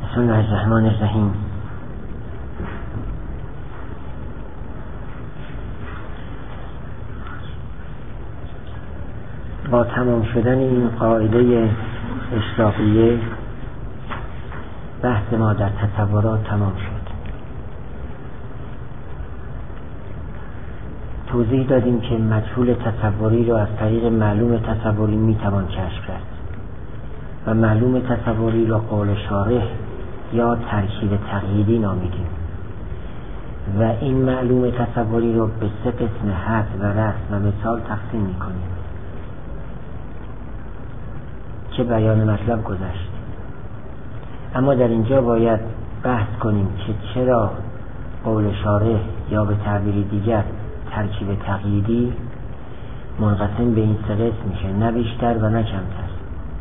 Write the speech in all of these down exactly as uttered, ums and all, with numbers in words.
بسم الله الرحمن الرحیم. با تمام شدن این قاعده اشراقیه بحث ما در تصورات تمام شد. توضیح دادیم که مجهول تصوری رو از طریق معلوم تصوری میتوان کشف کرد و معلوم تصوری را قول شارح یا ترکیب تقییدی نامیدیم و این معلوم تصوری رو به سه قسم حد و رسم و مثال تقسیم میکنیم که بیان مطلب گذشت. اما در اینجا باید بحث کنیم که چرا قول شارح یا به تعبیر دیگر ترکیب تقییدی منقسم به این سه قسم میشه، نه بیشتر و نه کمتر.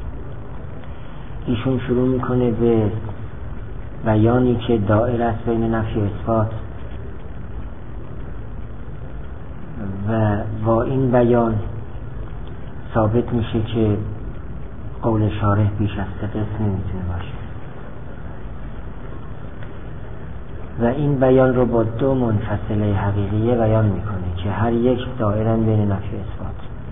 ایشون شروع میکنه به بیانی که دائر است بین نفی و اثبات و با این بیان ثابت میشه که قول شارح بیش از سه قسم نمیتونه باشه و این بیان رو با دو منفصله حقیقیه بیان میکنه که هر یک دائرن بین نفی و اثبات.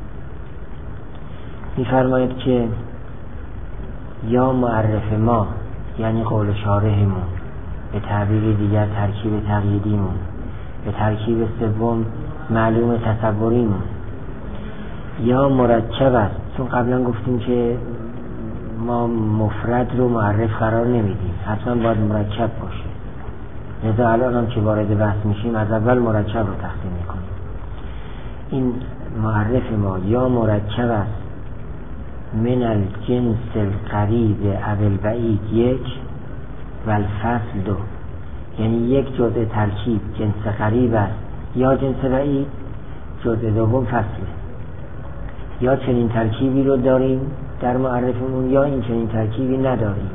میفرماید که یا معرف ما یعنی قول شارحمون، به تعبیر دیگر ترکیب تقییدیمون، به ترکیب سوم معلوم تصوریمون، یا مرکب است، چون قبلا گفتیم که ما مفرد رو معرف قرار نمیدیم، حتما باید مرکب باشه. لذا الان هم که وارد بحث میشیم از اول مرکب رو تقسیم میکنیم. این معرف ما یا مرکب است من الجنس القریب اول بعید یک و الفصل دو، یعنی یک جزء ترکیب جنس قریب است یا جنس بعید، جزء دوم فصله. یا چنین ترکیبی رو داریم در معرفمون یا این چنین ترکیبی نداریم.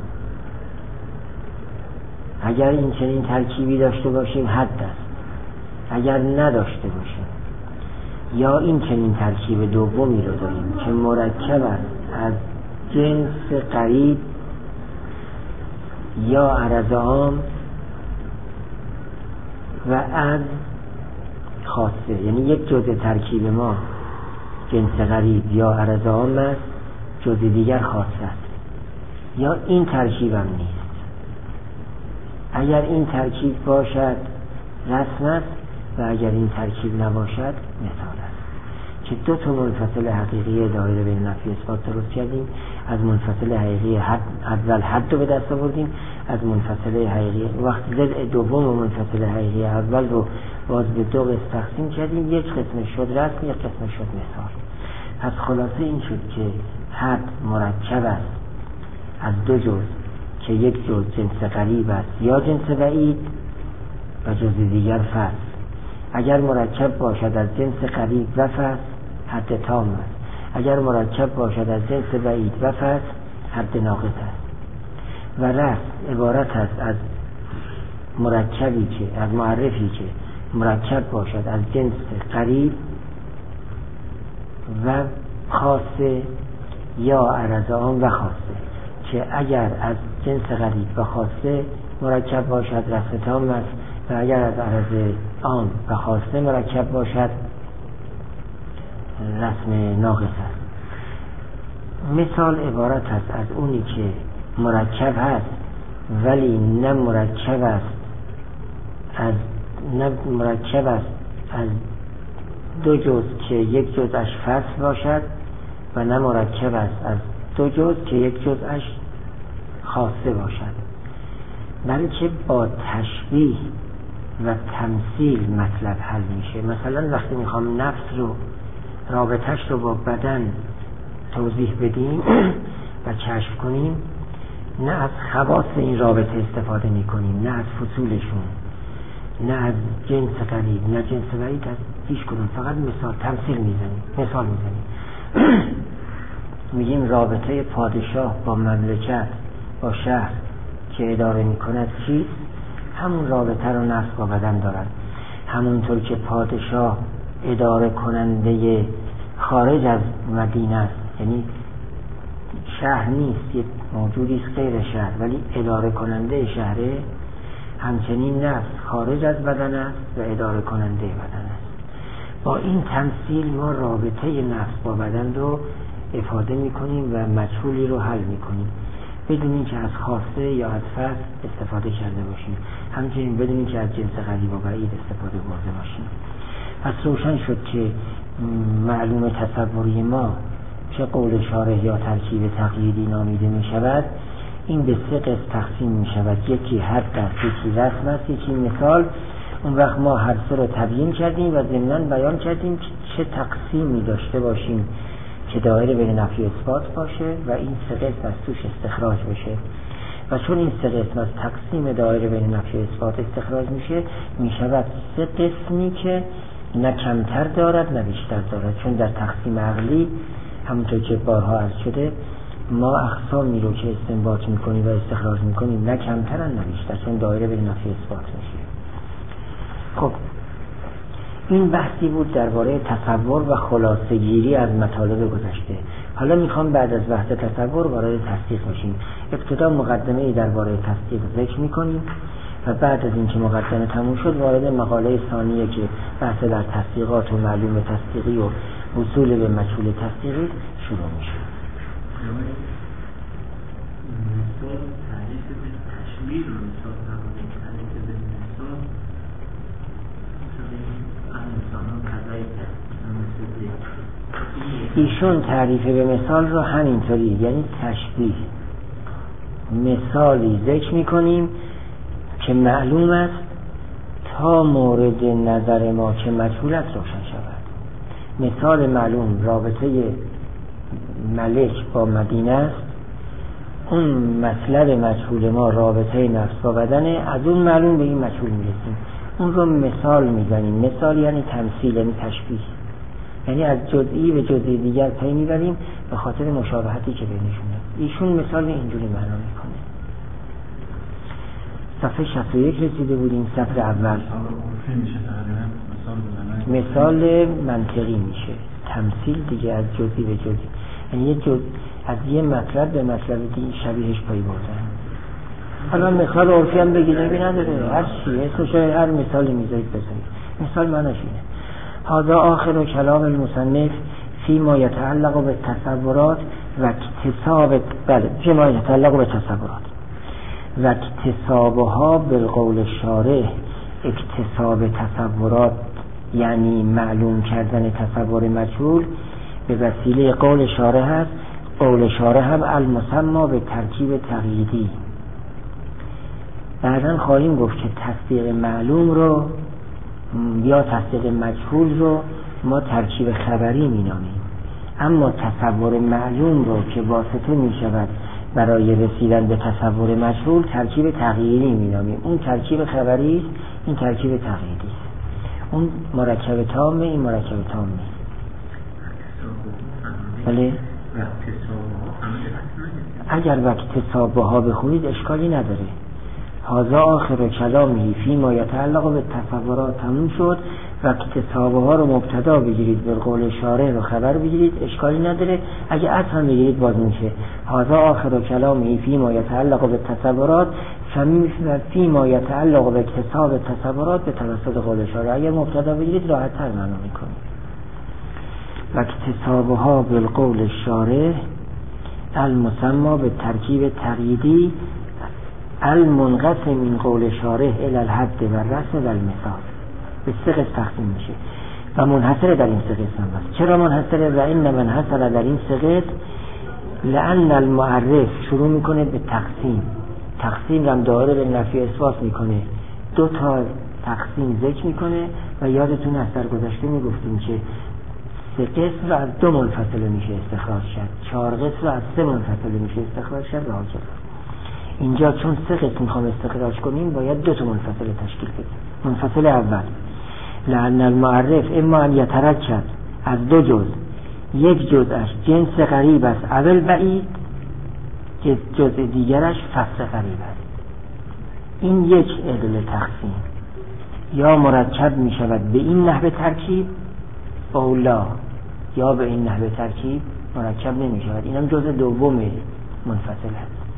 اگر این چنین ترکیبی داشته باشیم حد است، اگر نداشته باشیم یا این چنین ترکیب دومی رو داریم که مرکب است از جنس قریب یا عرض عام و از خاصه، یعنی یک جزء ترکیب ما جنس قریب یا عرض عام است، جزء دیگر خاصه است، یا این ترکیب هم نیست. اگر این ترکیب باشد رسم است و اگر این ترکیب نباشد مثال است. که دو تا منفصل حقیقی دایره بین نفی و اثبات درست کردیم. از منفصل حقیقی حد اول حد رو به دست آوردیم، از منفصل حقیقی وقت ضلع دوم و منفصل حقیقی اول رو باز به دو قسم تقسیم کردیم، یک قسم شد رسم، یک قسم شد مثال. پس خلاصه این شد که حد مرکب است از دو جزء که یک جزء جنس قریب است یا جنس بعید و جزء دیگر فصل. اگر مرکب باشد از جنس قریب و فصل حد تام است، اگر مرکب باشد از جنس بعید و فصل حد ناقص است. و رسم عبارت است از مرکبی که از معرفی که مرکب باشد از جنس قریب و خاصه یا عرض عام و خاصه، که اگر از جنس قریب و خاصه مرکب باشد رسم تام است و اگر از عرض عام و خاصه مرکب باشد رسم ناقص است. مثال عبارت است از اونی که مرکب هست ولی نه مرکب است از نه مرکب است از دو جزء که یک جزءش فصل باشد و نه مرکب است از دو جزء که یک جزءش خاصه باشد، بلکه با تشبیه و تمثیل مطلب حل میشه. مثلا وقتی میخوام نفس رو رابطش رو با بدن توضیح بدیم و کشف کنیم، نه از خواص این رابطه استفاده میکنیم، نه از فصولشون، نه از جنس قریب نه جنس بعید، از هیچ کدوم، فقط مثال تمثیل میزنیم، مثال میزنیم. میگیم رابطه پادشاه با مملکت با شهر که اداره میکند چیست؟ همون رابطه رو نفس با بدن دارد. همونطور که پادشاه اداره کننده خارج از مدینه است، یعنی شهر نیست، یک موجودی است غیر شهر ولی اداره کننده شهره، همچنین نفس خارج از بدن است و اداره کننده بدن است. با این تمثیل ما رابطه نفس با بدن رو افاده میکنیم و مجهولی رو حل میکنیم بدون اینکه از خواسته یا از فصل استفاده کرده باشیم، همچنین بدون اینکه از جنس غریب و بعید استفاده برده باشیم. پس روشن شد که معلوم تصوری ما چه قول شارح یا ترکیب تقییدی نامیده می شود، این به سه قسم تقسیم می شود. یکی حد است، یکی رسم است، یکی مثال. اون وقت ما هر سه رو تبیین کردیم و ضمناً بیان کردیم که چه تقسیمی داشته باشیم که دایره بین نفی و اثبات باشه و این سه قسم از توش استخراج بشه. و چون این سه قسم از تقسیم دایره بین نفی و اثبات استخراج میشه، می شود سه قسمی که نه کمتر دارد نه بیشتر دارد. چون در تقسیم عقلی همونطور که بارها عرض شده ما اقسامی رو که استنباط میکنیم و استخراج میکنیم نه کمترن نه بیشتر، چون دایره بین نفی و اثبات میشه. خب این بحثی بود درباره تصور و خلاصه گیری از مطالب گذشته. حالا میخوام بعد از بحث تصور وارد تصدیق بشیم. ابتدا مقدمه ای درباره تصدیق ذکر میکنیم و بعد از اینکه مقدمه تموم شد وارد مقاله ثانیه که بحث در تصدیقات و معلوم تصدیقی و وصول به مجهول تصدیقی شروع میشه. ایشون تعریف به مثال رو همینطوری، یعنی تشبیه، مثالی ذکر میکنیم که معلوم است تا مورد نظر ما که مجهول است روشن شود. مثال معلوم رابطه ملک با مدینه است، اون مطلب مجهول ما رابطه نفس با بدنه، از اون معلوم به این مجهول میرسیم، اون رو مثال میزنیم. مثال یعنی تمثیل، یعنی تشبیه، یعنی از جزئی به جزئی دیگر پی میبریم به خاطر مشابهتی که بینشونه. ایشون مثال اینجوری معنا میکنه. صفحه شصت و یک رسیده بودیم. صفحه اول مثال منطقی میشه، تمثیل دیگه از جزئی به جزئی، یعنی یه جز از یه مطلب به مطلب دیگه شبیهش پی بردن. حالا مثال عرفی هم بگید نبی نداره، هر چیه اسمش هر مثالی میذارید بذارید. مثال معناش اینه: هذا آخر کلام المصنف فی ما یتعلق به تصورات و اکتساب، بله فی ما یتعلق به تصورات و اکتسابها بالقول شارح. اکتساب تصورات یعنی معلوم کردن تصور مجهول به وسیله قول شارح هست. قول شارح هم المسما به ترکیب تقییدی. بعداً خواهیم گفت که تصدیق معلوم رو یا تصدیق مجهول رو ما ترکیب خبری مینامیم، اما تصور معلوم رو که واسطه می شود برای رسیدن به تصور مجهول ترکیب تغییری مینامیم. اون ترکیب خبری است، این ترکیب تغییری است. اون مرکب تامه، این مرکب تام نیست. ولی اگر وقت اکتسابها بخونید اشکالی نداره. هذا آخر کلامی فی ما یتعلق به تصورات تموم شد و اکتسابها رو مبتدا بگیرید، به قول شارح رو خبر بگیرید، اشکالی نداره. اگه اصلا بگیرید باز میشه هذا آخر کلامی فی ما یتعلق به تصورات فی ما یتعلق به اکتساب تصورات به توسط قول شارح. اگر مبتدا بگیرید راحت تر معنا میکنید. و اکتسابها بالقول شارح المسما به ترکیب تقییدی المنقسم من قول شارح الی الحد و الرسم و المثال. به سه قسم تقسیم میشه و منحصر در این سه قسم است. چرا منحصره؟ و این منحصر در این سه قسم لأن المعرف شروع میکنه به تقسیم، تقسیم هم دایره به نفی اثبات میکنه، دو تا تقسیم ذکر میکنه و یادتون از در گذشته میگفتیم که سه قسم رو از دو منفصله میشه استخراج شد، چهار قسم رو از سه منفصله میشه استخراج شد و حاصل. اینجا چون سه قسم میخوام استخراج کنیم باید دو تا منفصله تشکیل بدیم. منفصل اول لأن المعرف اما ان یترکب از دو جز، یک جزش جنس غریب است اول بعید، جز دیگرش فصل غریب است. این یک علل تقسیم. یا مرکب می شود به این نحوه ترکیب اولا، یا به این نحوه ترکیب مرکب نمی شود. اینم جز دوم منفصل است.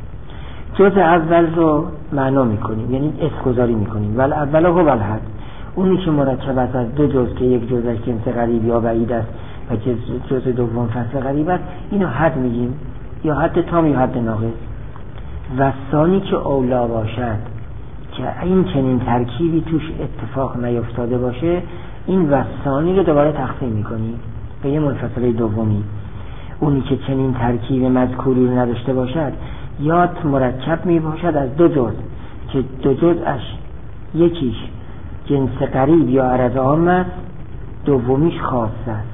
جزء اول رو معنا میکنیم، یعنی اسم‌گذاری میکنیم. ول اول هو الحد، اونی که مرکب است از دو جزء که یک جزء از جنس قریب یا بعید است و جزء دوم فصل قریب است، اینو حد میگیم، یا حد تام یا حد ناقص. و ثانی که اولا باشد که این چنین ترکیبی توش اتفاق نیفتاده باشه، این و ثانی رو دوباره تقسیم میکنیم به یه منفصله دومی. اونی که چنین ترکیب مذکوری رو نداشته باشد یا مرکب می باشد از دو جزء که دو جزءش یکیش جنس قریب یا عرض عام است، دومیش خاص است.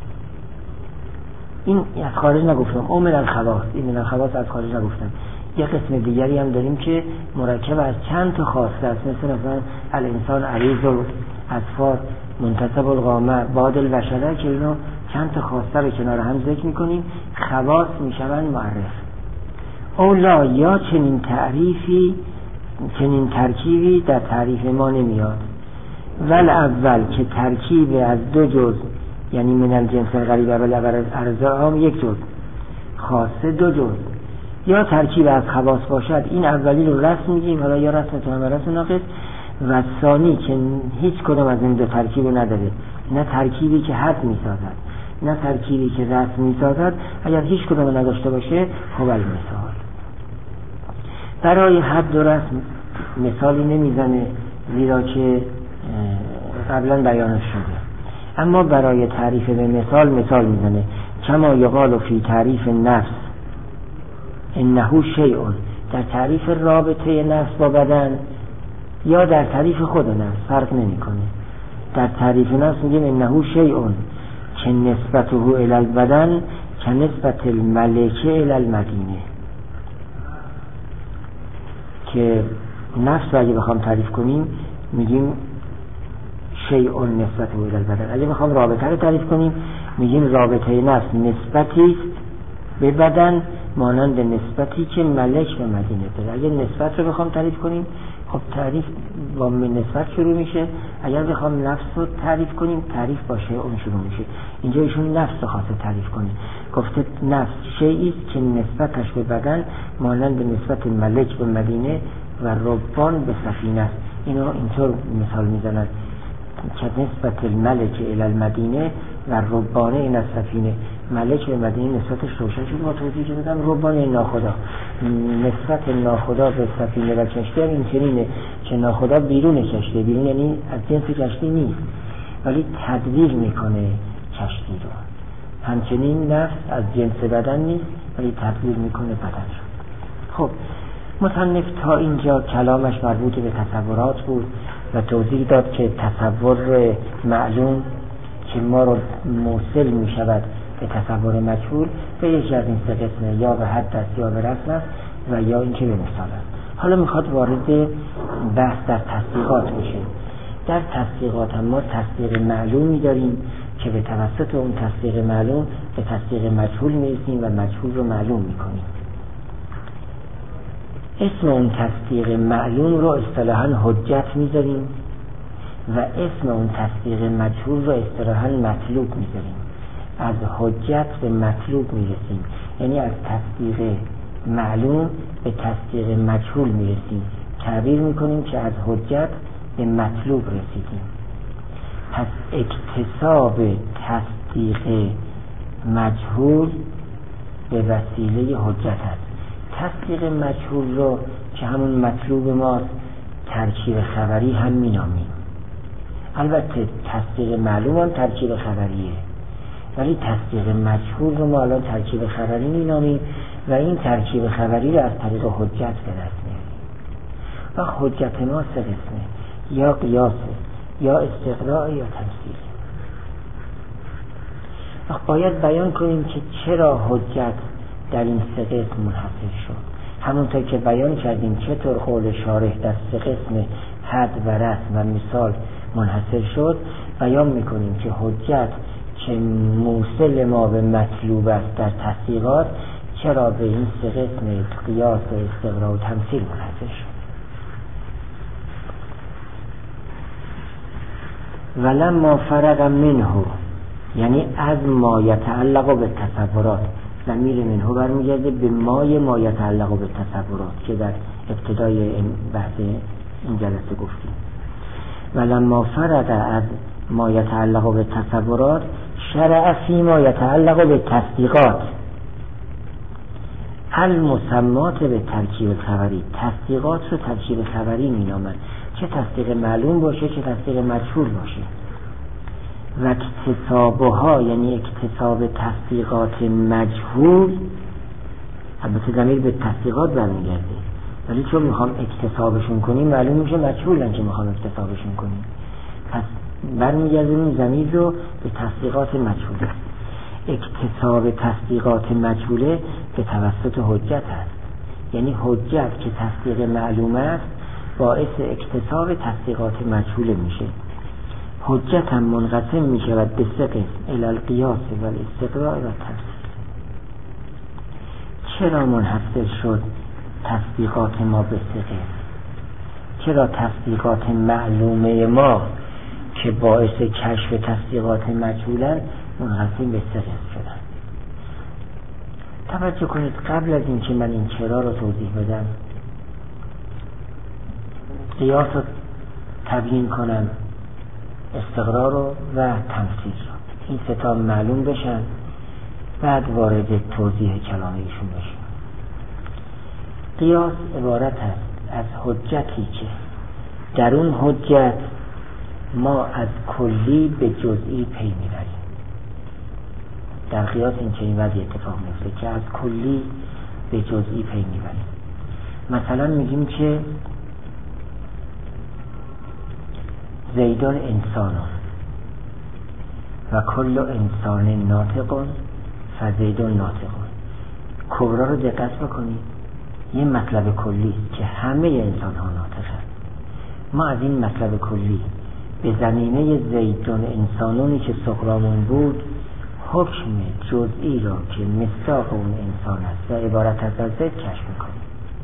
این از خارج نگفتم، او من الخواص، این من الخواص از خارج نگفتم. یه قسم دیگری هم داریم که مرکب از چند تا خاصه است، مثل مثلا الانسان عریض و اصفار منتصب القامه باد البشره، که اینو چند تا خاصه رو کنار هم ذکر میکنیم، خواص میشون معرف. اولا یا چنین تعریفی چنین ترکیبی در تعریف ما نمیاد. ول اول که ترکیب از دو جزء، یعنی من الجنس الغریب و عرض عام یک جزء، خاصه دو جزء، یا ترکیب از خواص باشد، این اولی رو رسم میگیم، حالا یا رسم تمام رسم ناقص. و ثانی که هیچ کدام از این دو ترکیب رو نداره، نه ترکیبی که حد میسازد نه ترکیبی که رسم میسازد، اگر هیچ کدام رو نداشته باشه خب المثال. برای حد و رسم مثالی نمیزنه زیرا که قبلا بیانش شده، اما برای تعریف به مثال مثال میزنه. کما یقال فی تعریف نفس انه شیء، در تعریف رابطه نفس با بدن یا در تعریف خود نفس فرق نمیکنه. در تعریف نفس میگیم انه شیء که نسبته الی البدن که نسبت الملکه الی المدینه، که نفس رو اگه بخوام تعریف کنیم میگیم شیء نسبته الی البدن. اگه بخوام رابطه رو تعریف کنیم میگیم رابطه نفس نسبتی است به بدن مانند نسبتی که ملک به مدینه داره. اگه نسبت رو بخوام تعریف کنیم، خب تعریف با نسبت شروع میشه. اگر بخوام نفس رو تعریف کنیم، تعریف با شیء اون شروع میشه. اینجا ایشون نفس رو خواسته تعریف کنه، گفته نفس شیئی است که نسبتش به بدن مانند به نسبت ملک به مدینه و ربان به سفینه است. اینو اینطور مثال میزنند که نسبت الملک الی المدینه و ربانه این از سفینه. ملک به مدینه نسبتش روشن شد، با توضیح که دادم. ربانه ناخدا، نسبت ناخدا به سفینه و کشتی هم این چنینه که ناخدا بیرون کشتی، بیرون یعنی از جنس کشتی نیست ولی تدبیر میکنه کشتی رو. همچنین نفس از جنس بدن نیست ولی تدبیر میکنه بدن رو. خب مصنف تا اینجا کلامش مربوط به تصورات بود و توضیح داد که تصور معلوم که ما رو موصل می شود به تصور مجهول به یکی از این سه قسمه، یا به حد است یا به رسم است و یا اینکه به مثال است. حالا میخواد وارد بحث در تصدیقات بشه. در تصدیقات هم ما تصدیق معلومی داریم که به توسط اون تصدیق معلوم به تصدیق مجهول میرسیم و مجهول رو معلوم میکنیم. اسم اون تصدیق معلوم رو اصطلاحاً حجت میذاریم و اسم اون تصدیق مجهول رو اصطلاحاً مطلوب میذاریم. از حجت به مطلوب میرسیم، یعنی از تصدیق معلوم به تصدیق مجهول میرسیم. تعبیر میکنیم که از حجت به مطلوب رسیدیم. پس اکتساب تصدیق مجهول به وسیله حجت است. تصدیق مجهول رو که همون مطلوب ماست ترکیب خبری هم مینامیم. البته تصدیق معلوم هم ترکیب خبریه، ولی تصدیق مجهول رو ما الان ترکیب خبری مینامیم و این ترکیب خبری رو از طریق حجت به دست میاریم. و حجت ما سه قسمه، یا قیاسه یا استقراء یا تمثیل. و باید بیان کنیم که چرا حجت در این سه قسم منحصر شد. همونطور که بیان کردیم چطور قول شارح در سه قسم حد و رسم و مثال منحصر شد، بیان میکنیم که حجت که موصل ما به مطلوب است در تصدیقات چرا به این سه قسم قیاس و استقراء و تمثیل منحصر شد. ولما فرغ منه، یعنی از ما یتعلق به تصورات، ضمیر منه برمیگرده به مای ما یتعلق به تصورات که در ابتدای این بحث این جلسه گفتیم. ولما فرغ از ما یتعلق به تصورات شرع فی ما یتعلق به تصدیقات المسمات به ترکیب خبری. تصدیقات رو ترکیب خبری مینامن، چه تصدیق معلوم باشه چه تصدیق مجهول باشه. و اکتسابها یعنی اکتساب تصدیقات مجهول، البته ضمیر به تصدیقات برمیگرده، ولی چون میخوام اکتسابشون کنیم معلوم میشه مجهولن که میخوام اکتسابشون کنیم، پس برمیگردیم ضمیر رو به تصدیقات مجهوله. اکتساب تصدیقات مجهوله به توسط حجت هست، یعنی حجت که تصدیق معلوم است باعث اکتساب تصدیقات مجهوله میشه. حجت هم منقسم میشود به سه قسم: الالقیاس و الاستقراء و تفسیر. چرا منحصر شد تصدیقات ما به سه قسم؟ چرا تصدیقات معلومه ما که باعث کشف تصدیقات مجهولن منقسم به سه قسم شدن؟ توجه کنید، قبل از این که من این چرا رو توضیح بدم، قیاس رو تبیین کنم، استقرار رو و تمثیل رو، این سه تا معلوم بشن، بعد وارد توضیح کلام ایشون بشیم. قیاس عبارت است از حجتی که در اون حجت ما از کلی به جزئی پی میبریم. در قیاس این چنین وضعی اتفاق میفته که از کلی به جزئی پی میبریم. مثلا میگیم که زیدان انسانان و کل انسان ناطقون فزیدون ناطقون. کبرا رو دقت بکنید، یه مطلب کلی که همه انسان ها ناطقن. ما از این مطلب کلی به زمینه زیدان انسانونی که سخرامون بود حکم جزئی را که مصداق اون انسان است و عبارت از زید کشف میکنیم.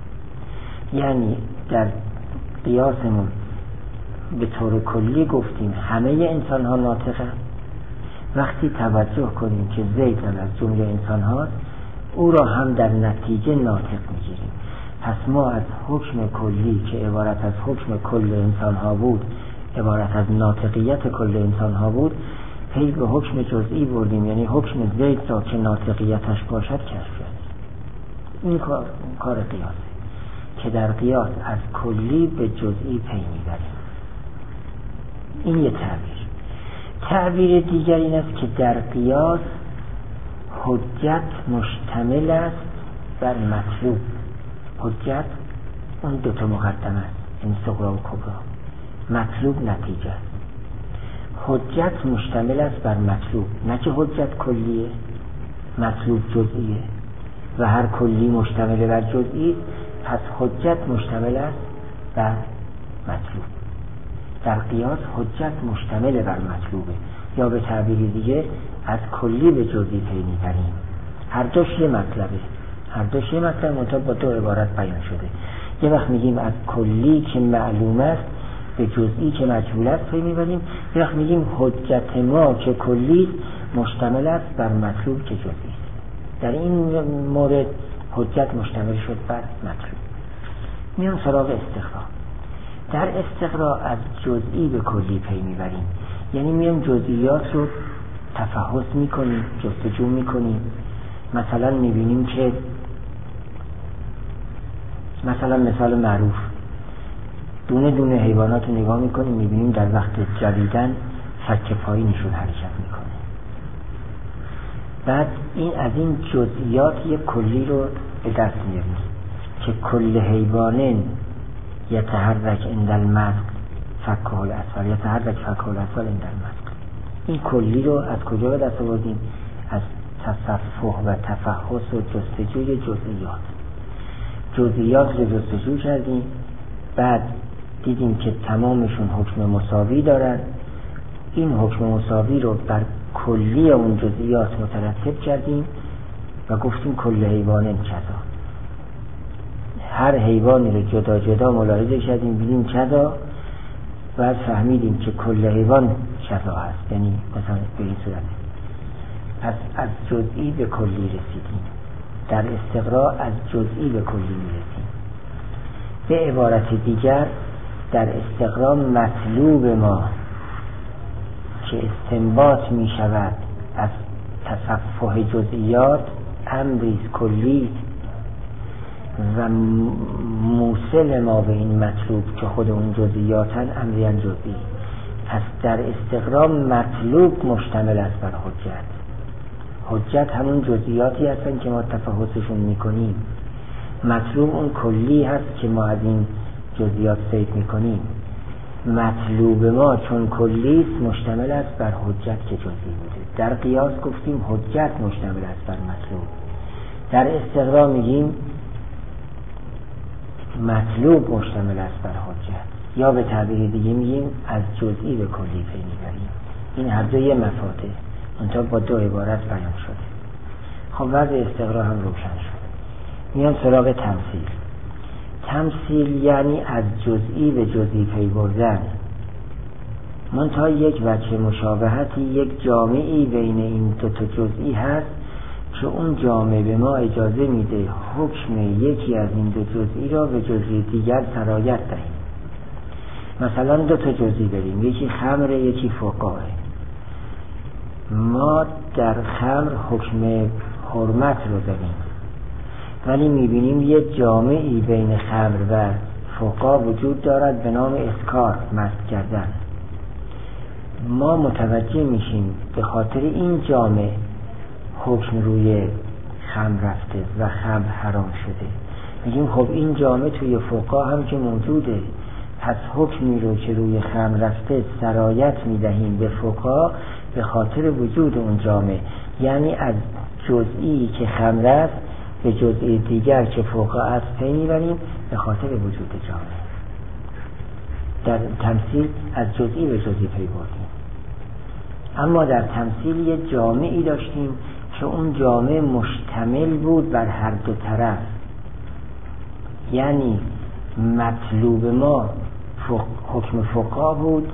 یعنی در قیاسمون به طور کلی گفتیم همه انسان ها ناطقن. وقتی توجه کنیم که زید هم از جمله انسان هاست، او را هم در نتیجه ناطق میگیریم. پس ما از حکم کلی که عبارت از حکم کل انسان ها بود، عبارت از ناطقیت کل انسان ها بود، پی به حکم جزئی بردیم، یعنی حکم زید را که ناطقیتش باشد کشف کردیم. این کار کار قیاسه که در قیاس از کلی به جزئی پی میبریم. این یه تعبیر. تعبیر دیگر این است که در قیاس حجت مشتمل است بر مطلوب. حجت اون دوتا مقدمه است، این صغرا و کبرا. مطلوب نتیجه است. حجت مشتمل است بر مطلوب، نه که حجت کلیه، مطلوب جزئیه و هر کلی مشتمل بر جزئی، پس حجت مشتمل است بر مطلوب. در قیاس حجت مشتمل بر مطلوبه، یا به تعبیر دیگه از کلی به جزئی پی میبریم. هر دوش یه مطلبه، هر دوش یه مطلب منتها با دو عبارت بیان شده. یه وقت میگیم از کلی که معلوم است به جزئی که مجهول است پی میبریم، یه وقت میگیم حجت ما که کلی مشتمل است بر مطلوب که جزئی است. در این مورد حجت مشتمل شد بر مطلوب. میام سراغ استقرا. در استقرا از جزئی به کلی پی میبریم، یعنی میام جزئیات رو تفحص میکنیم، جستجو میکنیم. مثلا میبینیم که مثلا مثال معروف، دونه دونه حیوانات رو نگاه میکنیم، میبینیم در وقت جویدن فک پایینشون حرکت میکنه. بعد این از این جزئیات یک کلی رو به دست میاریم که کل حیوانن یتحرک عند المسک فکه الاسفل، یتحرک فکه الاسفل عند المسک. این کلی رو از کجا به دست آوردیم؟ از تصفح و تفحص و جستجوی جزئیات. جزئیات رو جستجو کردیم، بعد دیدیم که تمامشون حکم مساوی دارن. این حکم مساوی رو بر کلی اون جزئیات مترتب کردیم و گفتیم کل حیوانن کذا. هر حیوانی رو جدا جدا ملاحظه کردیم، دیدیم کذا، بعد فهمیدیم که کل حیوان کذا هست، یعنی مثلا به این صورت. پس از جزئی به کلی رسیدیم. در استقراء از جزئی به کلی میرسیم. به عبارت دیگر در استقراء مطلوب ما که استنباط می شود از تصفح جزئیات امری کلی و موصل ما به این مطلوب که خود اون جزئیاتن امری جزئی. پس در استقراء مطلوب مشتمل است بر حجت. حجت همون جزئیاتی هستن که ما تفحصشون میکنیم، مطلوب اون کلی هست که ما از این جزئیات صید میکنیم. مطلوب ما چون کلی است مشتمل است بر حجت که جزئی بوده. در قیاس گفتیم حجت مشتمل است بر مطلوب. در استقراء میگیم مطلوب مشتمل است بر حجت، یا به تعبیر دیگه میگیم از جزئی به کلی پی میبریم. این هر دو یه مفاده، منتها با دو عبارت بیان شده. خب وضع استقراء هم روشن شد. میان سراغ تمثیل. تمثیل یعنی از جزئی به جزئی پی بردن. منتها یک وجه مشابهتی، یک جامعی بین این دو تا جزئی هست که اون جامعه به ما اجازه میده حکم یکی از این دو جزئی را به جزئی دیگر سرایت دهیم. مثلا دو تا جزئی بریم، یکی خمر یکی فقاعه. ما در خمر حکم حرمت رو داریم، ولی میبینیم یه جامعی بین خمر و فقاع وجود دارد به نام اسکار، مست کردن. ما متوجه میشیم به خاطر این جامعه حکم روی خمر رفته و خمر حرام شده. میگیم خب این جامعه توی فقاع هم که موجوده، پس حکمی رو که روی خمر رفته سرایت میدهیم به فقاع به خاطر وجود اون جامعه. یعنی از جزئی که خمر است به جزئی دیگر که فقاع است پی میبریم به خاطر وجود جامعه. در تمثیل از جزئی به جزئی پی بردیم. اما در تمثیل یه جامعی داشتیم که اون جامعه مشتمل بود بر هر دو طرف. یعنی مطلوب ما فق... حکم فقاع بود،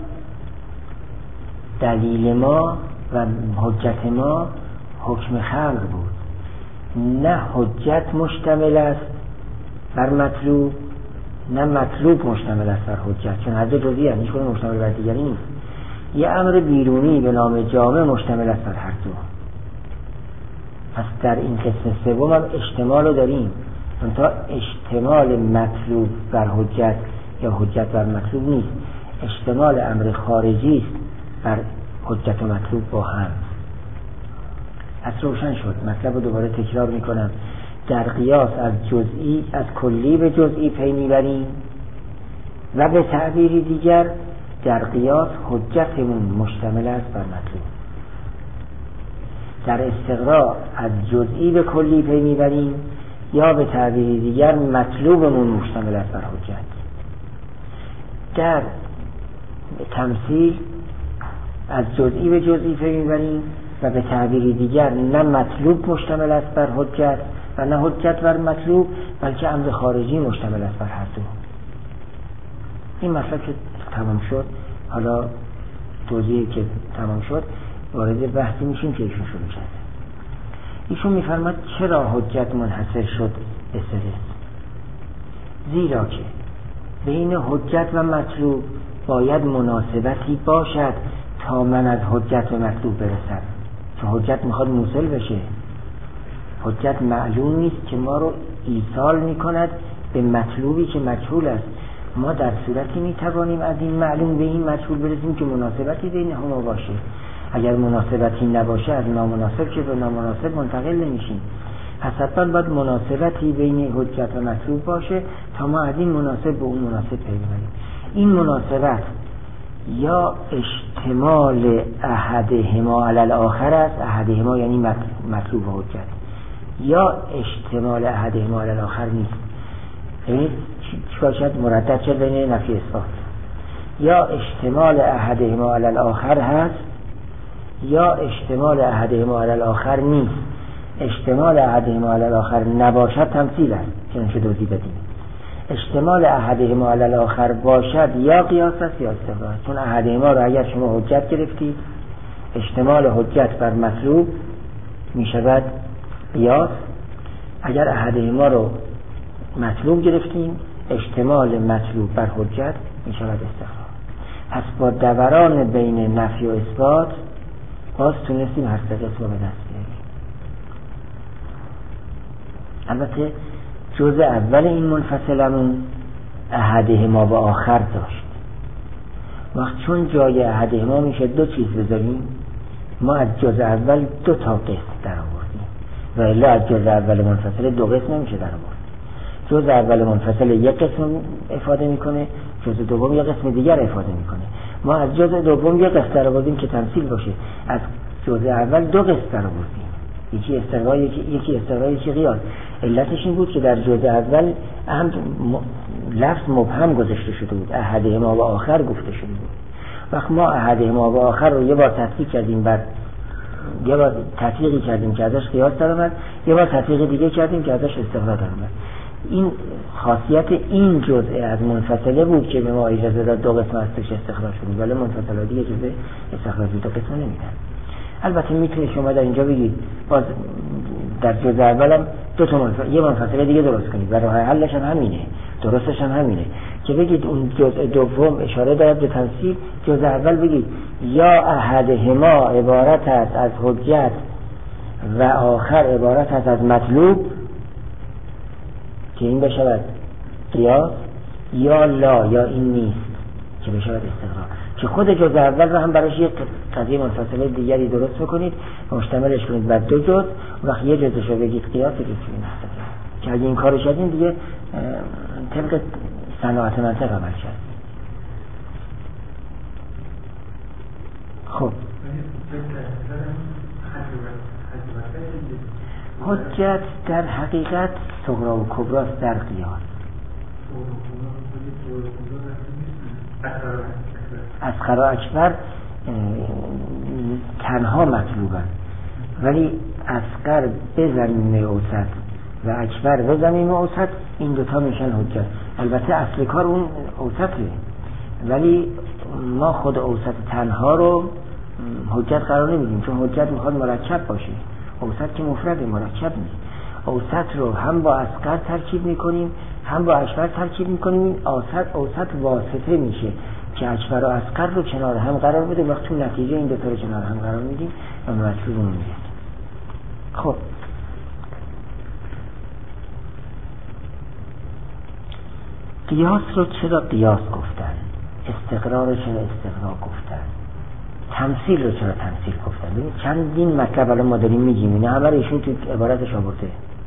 دلیل ما و حجت ما حکم خمر بود. نه حجت مشتمل است بر مطلوب، نه مطلوب مشتمل است بر حجت، چون هر دو جزئی هست، هیچ کدوم مشتمل بر دیگری نیست. یه امر بیرونی به نام جامع مشتمل است بر هر دو. پس در این قسم سوم هم اشتمال رو داریم، منتها اشتمال مطلوب بر حجت یا حجت بر مطلوب نیست، اشتمال امر خارجی است بر حجت و مطلوب با هم. پس روشن شد. مطلب رو دوباره تکرار میکنم. در قیاس از جزئی از کلی به جزئی پی میبریم و به تعبیری دیگر در قیاس حجتمون مشتمل است بر مطلوب. در استقراء از جزئی به کلی پی میبریم یا به تعبیری دیگر مطلوبمون مشتمل است بر حجت. در تمثیل از جزئی به جزئی پی میبریم و به تعبیری دیگر نه مطلوب مشتمل است بر حجت و نه حجت بر مطلوب، بلکه امر خارجی مشتمل است بر هر دو. این مطلب که تمام شد، حالا توضیحی که تمام شد وارد بحثی میشیم که ایشون شروع کرده. ایشون میفرماد چرا حجت منحصر شد به سه؟ زیرا که بین حجت و مطلوب باید مناسبتی باشد تا من از حجت و مطلوب برسم. چون حجت میخواد موصل بشه. حجت معلوم نیست که ما رو ایصال میکند به مطلوبی که مجهول است. ما در صورتی میتوانیم از این معلوم به این مجهول برسیم که مناسبتی بین هما باشه. اگر مناسبتی نباشه از نامناسب که به نامناسب منتقل نمیشیم. پس حتما باید مناسبتی بین حجت و مطلوب باشه تا ما از این مناسب به اون مناسب پی ببریم. این مناسبت یا اشتمال احدهما علی الاخر است، احدهما یعنی مطلوب و حجت، یا اشتمال احدهما علی الاخر نیست. یعنی چیکار شد؟ مردد شد بین نفی اثبات. یا اشتمال احدهما علی الاخر هست یا اشتمال احدهما علی الاخر نیست. اشتمال احدهما علی الاخر نباشد تمثیل است، چنانچه توضیح دادیم. اشتمال احدهما علی الاخر باشد یا قیاس است یا استقراء. چون احدهما رو اگر شما حجت گرفتید، اشتمال حجت بر مطلوب می شود قیاس اگر احدهما رو مطلوب گرفتیم، احتمال مطلوب بر حجت می شود استقرار. پس با دوران بین نفی و اثبات باز تونستیم هر سه قسم رو به دست بیاریم. البته جزء اول این منفصلمون احدهما و آخر داشت. وقت چون جای احدهما میشه دو چیز بذاریم، ما از جزء اول دو تا قسم در آوردیم و الا از جزء اول منفصل دو قسم نمیشه در آورد. جزء اول منفصل یک قسم افاده میکنه، جزء دوم یک قسم دیگر افاده میکنه. ما از جزء دوم یک قسم در آوردیم که تمثیل باشه، از جزء اول دو قسم در آوردیم، یکی استقرار یکی یکی استقرار یکی قیاس. علتش این بود که در جزء اول هم لفظ مبهم گذاشته شده بود، احدهما و آخر گفته شده بود. وقت ما احدهما و آخر رو یه بار تطبیق کردیم، بعد یه بار تطبیقی کردیم که ازش قیاس در اومد، یه بار تطبیق دیگه کردیم که ازش استقرار در اومد. این خاصیت این جزء از منفصله بود که به ما اجازه داد دو قسم ازش استخراج کنیم، ولی منفصله دیگه اجازه استخراج دو قسم نمیدن. البته میتونید شما در اینجا بگید باز در جزء اولم دو تا منفصله یه منفصله دیگه درست کنید و راه حلش هم همینه، درستش هم همینه که بگید اون جزء دوم اشاره دارد به تمثیل، جزء اول بگید یا احدهما عبارت است از حجت و آخر عبارت است از مطلوب که این بشود قیاس، یا لا یا این نیست که بشود استقرار، که خود جزء اول رو هم براش یک قضیه منفصله دیگری درست بکنید، مشتملش کنید بر دو جزء، وقت یه جزءش رو بگید قیاس بگید استقرار، که اگه این کارو شدین دیگه طبق صناعت منطق عمل کرد. خب حجت در حقیقت صغری و کبراست در قیاس. اصغر و اکبر تنها مطلوبن، ولی اصغر به زمینه اوسط و اکبر به زمینه اوسط این دوتا میشن حجت. البته اصل کار اون اوسطه، ولی ما خود اوسط تنها رو حجت قرار نمیدیم، چون حجت میخواد مرکب باشه. اوسط که مفرد مرکب نیست. اوسط رو هم با اصغر ترکیب میکنیم هم با اکبر ترکیب میکنیم. این اوسط اوسط واسطه میشه که اکبر و اصغر رو کنار هم قرار بده، وقت تو نتیجه این دو تا رو کنار هم قرار میدیم و مطلوب اون میاد. خب قیاس رو چرا قیاس گفتن؟ استقرار رو چرا استقرار گفتن؟ تمثیل رو چرا تمثیل گفتن؟ ببین چندین مطلب الان ما داریم میگیم، اینا همه رو ایشون تو عبارتش آورده.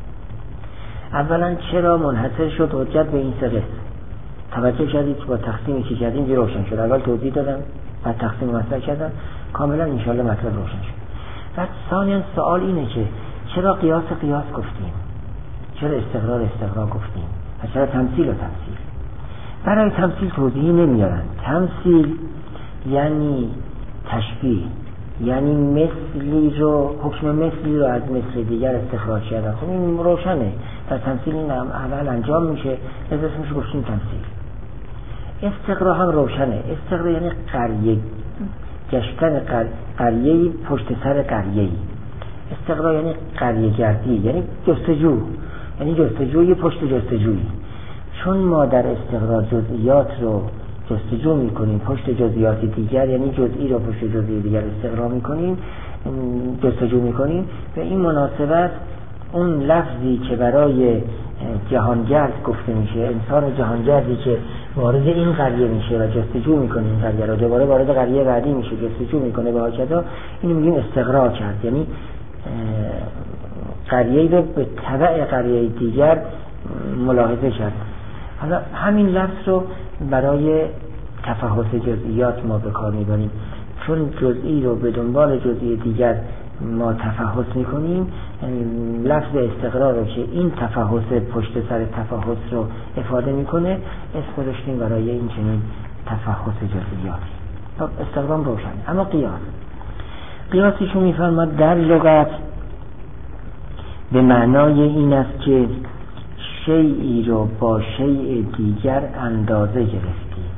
اولا چرا منحصر شد حجت به این سه قسم؟ توجه کردید که با تقسیمی که کردیم دی روشن شد. اول توضیح دادم، بعد تقسیم مطلب کردم، کاملا انشالله مطلب روشن شد. بعد ثانیاً سوال اینه که چرا قیاس قیاس گفتیم؟ چرا استقرار استقرار گفتیم؟ و چرا تمثیل و تمثیل؟ برای تمثیل توضیحی نمیارن. تمثیل یعنی تشبیه، یعنی مثلی رو حکم مثلی رو از مثل دیگر استخراج کردن. خب این روشنه، در تمثیل این اول انجام میشه، از اسمش گفتیم تمثیل. استقرار هم روشنه. استقرار یعنی قریه، گشتن قریه پشت سر قریه. استقرار یعنی قریه گردی، یعنی جستجو، یعنی جستجوی پشت جستجویی. چون ما در استقرار جزئیات رو جستجو میکنیم پشت جزئیات دیگر، یعنی جزئی رو پشت جزئی دیگر استقرار میکنیم، جستجو میکنیم، به این مناسبت اون لفظی که برای جهانگرد گفته میشه، انسان جهانگردی که وارد این قریه میشه و جستجو میکنه این قریه رو، دوباره وارد قریه بعدی میشه جستجو میکنه و هکذا، اینو میگیم استقرار کرد. یعنی قریه رو به تبع قریه دیگر ملاحظه کرد. حالا همین لفظ رو برای تفحص جزئیات ما به کار میبریم، چون جزئی رو به دنبال جزئی دیگر ما تفحص میکنیم. لفظ استقرار رو که این تفحص پشت سر تفحص رو افاده میکنه اسم گذاشتیم برای این چنین تفحص جزئیات. خب استقرار روشن. اما قیاس، قیاسیشون میفرماد در لغت به معنای این است که شیئی رو با شیء دیگر اندازه گرفتید.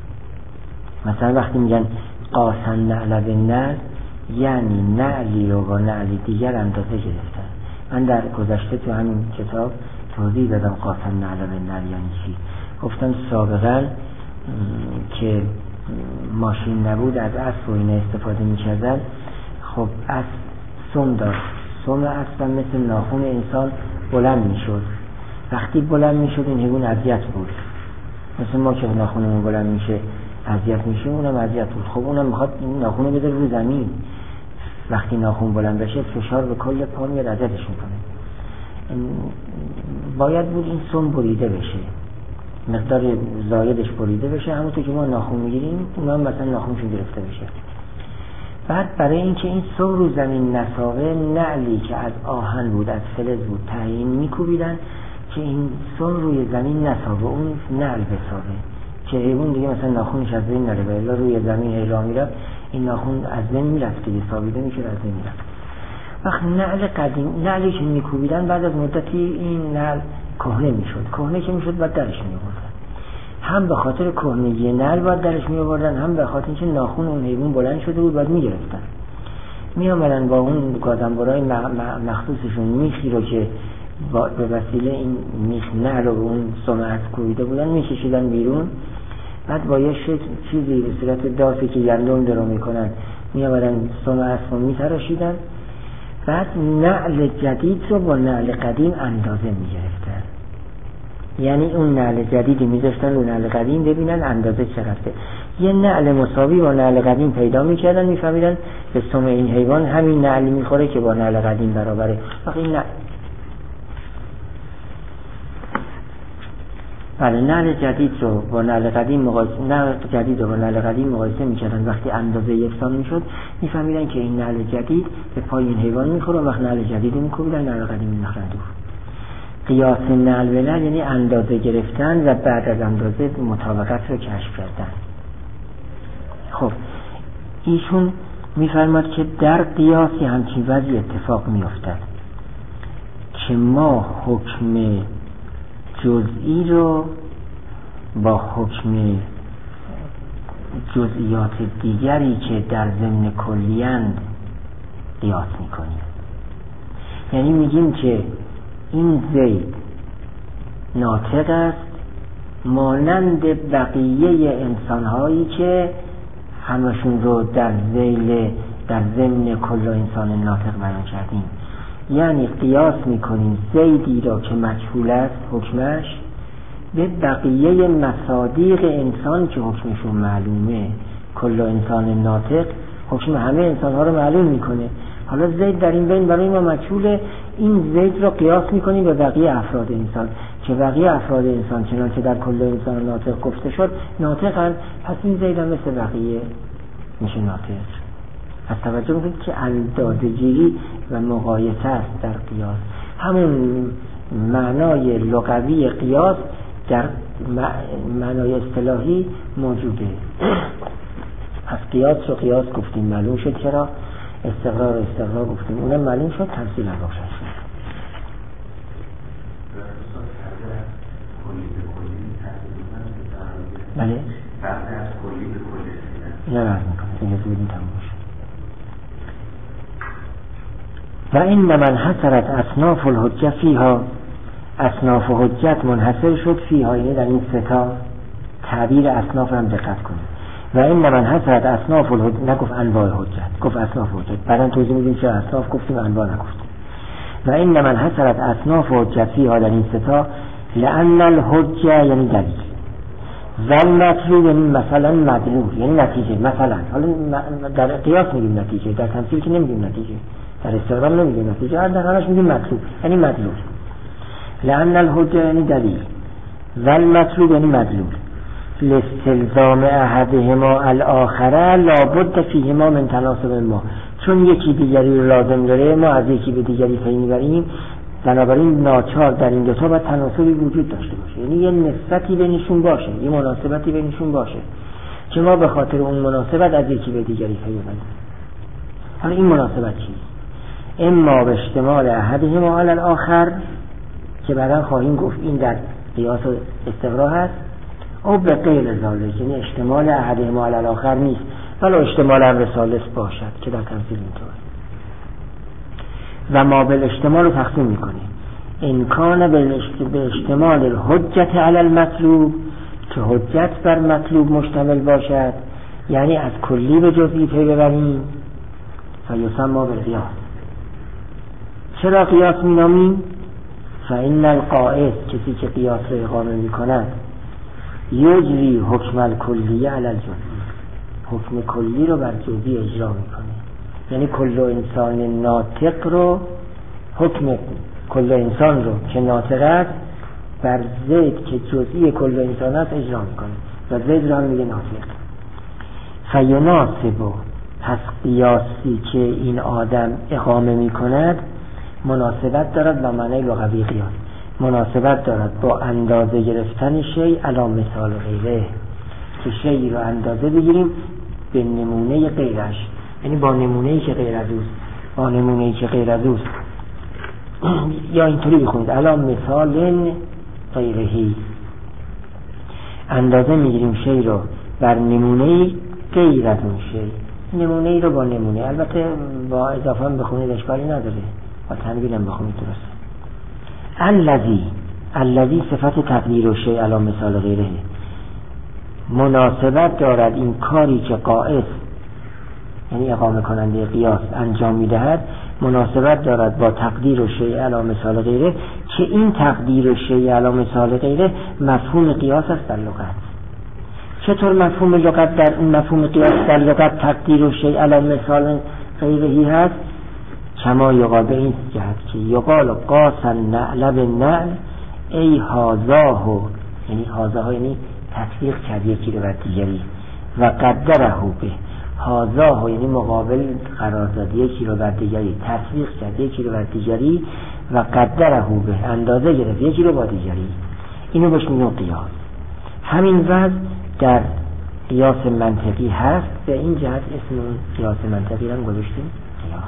مثلا وقتی میگن قاسن نعل به نعل، یعنی نعلی رو با نعلی دیگر اندازه گرفتن. من در گذشته تو همین کتاب توضیح دادم قاسم نعل به نعل یعنی چی. گفتم سابقا که ماشین نبود از اسب و اینه استفاده می‌کردن. خب اسب سم داشت، سم اسب مثل ناخن انسان بلند میشد. وقتی بلند میشد این حیوان اذیت بود، مثل ما که ناخنمون بلند میشه اذیت میشه، اونم اذیت بود. خب اونم میخواد ناخن رو بذاره رو زمین، وقتی ناخن بلند بشه فشار به کل پا میاد اذیتش میکنه. باید بود این سم بریده بشه، مقدار زایدش بریده بشه، همونطور که ما ناخن میگیریم اونا هم مثلا ناخنشون گرفته بشه. بعد برای اینکه این سم رو زمین نساوه، نعلی که از آهن بود از فلز بود تعیین میکوبیدن که این سم روی زمین نساوه، اون نعل بساوه که حیوان دیگه مثلا ناخنش از بین نره، ولی روی زمین هیلا میرفت این ناخن از بین میرفت دیگه، ثابته میشد از بین میرفت. وقت نعل قدیم، نعلی که میکوبیدن بعد از مدتی این نعل کهنه میشد، کهنه که میشد بعد درش میآوردن. هم به خاطر کهنگی نعل بعد درش میآوردن، هم به خاطر اینکه ناخن اون حیوان بلند شده بود بعد میگرفتن. میآمدن با اون گازنبرای مخصوصشون میخی رو که به وسیله این میخ نعل رو اون سمعت کوبیده بودن میکشیدن بیرون، بعد با یه چیزی به صورت دافی که گندم درو میکنن میآمدن سمعت رو میتراشیدن، بعد نعل جدید رو با نعل قدیم اندازه میگرفتن. یعنی اون نعل جدیدی میذاشتن رو نعل قدیم ببینن اندازه چقدره. یه نعل مساوی با نعل قدیم پیدا میکردن، میفهمیدن به سم این حیوان همین نعل میخوره که با نعل قدیم برابره. وقتی این نعل بله نعل جدید رو با نعل قدیم مقایسه نعل جدید رو با نعل قدیم مقایسه میکردن، وقتی اندازه یکسان میشد میفهمیدن که این نعل جدید به پای این حیوان میخوره، وقت نعل جدید رو میکوبیدن نعل قدیم میخوردن دور. قیاس نعل به نعل یعنی اندازه گرفتن و بعد از اندازه مطابقت رو کشف کردن. خب ایشون میفرماد که در قیاسی همچین وضعی اتفاق میافتد که ما حکم جزئی رو با حکم جزئیات دیگری که در ضمن کلی‌اند قیاس میکنیم. یعنی میگیم که این زید ناطق است مانند بقیه انسان‌هایی که همشون رو در ذیل در ضمن کل انسان ناطق بیان کردیم. یعنی قیاس میکنیم زیدی را که مجهول است حکمش به بقیه مصادیق انسان که حکمشون معلومه. کل انسان ناطق حکم همه انسان ها رو معلوم میکنه، حالا زید در این بین برای ما مجهوله، این زید را قیاس میکنیم به بقیه افراد انسان که بقیه افراد انسان چنانچه در کل انسان ناطق گفته شد ناطقن، پس این زید هم مثل بقیه میشه ناطق. از توجه میکنید که اندازه‌گیری و مقایسه است در قیاس. همون معنای لغوی قیاس در معنای اصطلاحی موجوده. از قیاس رو قیاس گفتیم معلوم شد، چرا استقرار و استقرار گفتیم اونم معلوم شد، تمثیل هم روشن شد. بله نه رد میکنه دیگه زودی تموم شد. و این من حصرت اصناف الحجه فیها، اصناف حجت منحصر شد فیها، یعنی در این ستا تعبیر اصناف هم دقت کنید. و این من حصرت اصناف الحجه، نگفت انواع حجت، گفت اصناف حجت، بعدا توضیح میدیم چه اصناف گفتیم انواع نگفتیم. و این من حصرت اصناف حجت فیها در این ستا لأن الحجه یعنی دلیل و المطلوب یعنی مثلا مدلول یعنی نتیجه. مثلا حالا در قیاس میگیم نتیجه، در تمثیل که نمیگیم نتیجه، در استقرار نمیگیم نتیجه، در همش میگیم مطلوب یعنی مدلول. لأن الحجه یعنی دلیل و المطلوب یعنی مدلول. لاستلزام احدهما الاخر لابد فیهما من تناسب ما، چون یکی دیگری رو لازم داره ما از یکی به دیگری پی میبریم، بنابراین ناچار در این دوتا باید تناسبی وجود داشته باشه، یعنی یه نسبتی بینشون باشه، یه مناسبتی بینشون باشه که ما به خاطر اون مناسبت از یکی به دیگری پی ببریم. حالا این مناسبت چیست؟ اما به اشتمال احدهما علی الاخر که بعدا خواهیم گفت این در قیاس و استقرار هست، او به غیر ذالک یعنی اشتمال احدهما علی الاخر نیست، ولی اشتمال امر ثالث باشد که در تمثیل اینطور. و ما بالاشتمال رو تقسیم میکنه. امکان به اشتمال الحجت علی المطلوب، که حجت بر مطلوب مشتمل باشد، یعنی از کلی به جزئی پی ببریم. فیسمى بالقیاس. چرا قیاس مینامیم؟ فإن القائس، کسی که قیاس رو اقامه میکند، یجری حکم الکلی علی الجزئی، حکم کلی رو بر جزئی اجرا میکنه. یعنی کل انسان ناطق رو، حکم کل انسان رو که ناطق است بر زید که جزئی کل انسان است اجرا میکنه و زید رو هم میگه ناطق. فیناسب، پس قیاسی که این آدم اقامه میکند مناسبت دارد با معنی لغوی قیاس، مناسبت دارد با اندازه گرفتن شی علی مثال غیره، که شی رو اندازه بگیریم به نمونه غیرش، یعنی با نمونه‌ای که غیر از اوست، با نمونه‌ای که غیر از اوست. یا اینطوری بخونید علی مثال غیرهی، اندازه میگیریم شی رو بر نمونه‌ای غیر از اون شی، نمونه‌ای رو با نمونه، البته با اضافه هم بخونید اشکالی نداره، با تنوین هم بخونید درسته. الذی، الذی صفت تقدیر و شی علی مثال غیره، مناسبت دارد این کاری که قائس یعنی اقامه کننده قیاس انجام میدهد، مناسبت دارد با تقدیر و شیء علی مثال غیره، که این تقدیر و شیء علی مثال غیره مفهوم قیاس است در لغت. چطور مفهوم لغت در این مفهوم قیاس در لغت تقدیر و شیء علی مثال غیرهی هست؟ کما یقال، به این جهت که یقال قاس النعل بالنعل ای هازاه، یعنی هازاه یعنی تطبیق کرد یکی رو بر دیگری، و قدره به، هازاه یعنی مقابل قرار داد یکی رو بر دیگری، تطبیق کرد یکی رو بر دیگری، و قدره به، اندازه گرفت یکی رو با دیگری. اینو بهش میگن قیاس. همین وضع در قیاس منطقی هست، به این جهت اسم قیاس منطقی هم گذاشتیم قیاس.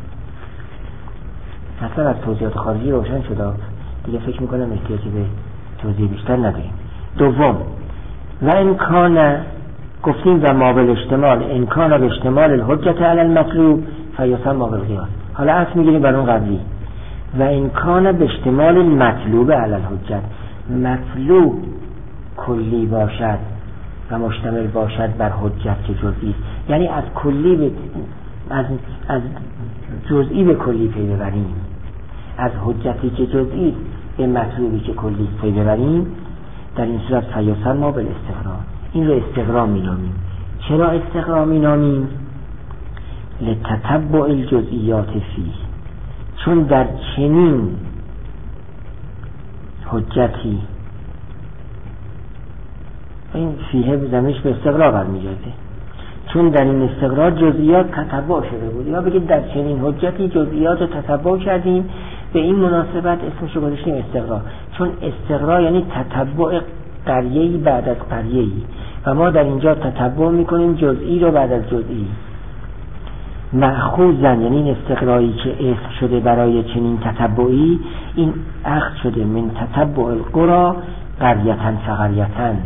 مثلا از توضیحات خارجی روشن شده، دیگه فکر میکنم احتیاجی به توضیح بیشتر نداریم. دوم، و امکان، گفتیم و ما بالاشتمال، امکان به اشتمال الحجت علی المطلوب فیسمى بالقیاس. حالا اصل میگیریم بر اون قبلی، و امکان به اشتمال المطلوب علی الحجت، مطلوب کلی باشد و مشتمل باشد بر حجت که جزئی، یعنی از کلی به از از جزئی به کلی پی ببریم، از حجتی که جزئی به مطلوبی که کلی پی ببریم. در این صورت فیسمى بالاستقرا، این رو استقرا می‌نامیم. چرا استقرا می‌نامیم؟ لتتبع الجزئیات فی، چون در چنین حجتی، این فیه زمینش به استقرا برمیگرده، چون در این استقرا جزئیات تتبع شده بود، یا بگید در چنین حجتی جزئیات رو تتبع کردیم، به این مناسبت اسمش رو گذاشتیم استقرا، چون استقرا یعنی تتبع قریه‌ای بعد از قریه‌ای، و ما در اینجا تتبع میکنیم جزئی رو بعد از جزئی. مأخوذن، یعنی این استقرایی که اسم شده برای چنین تتبعی، این اخذ شده من تتبع القرى قریتن فقریتن،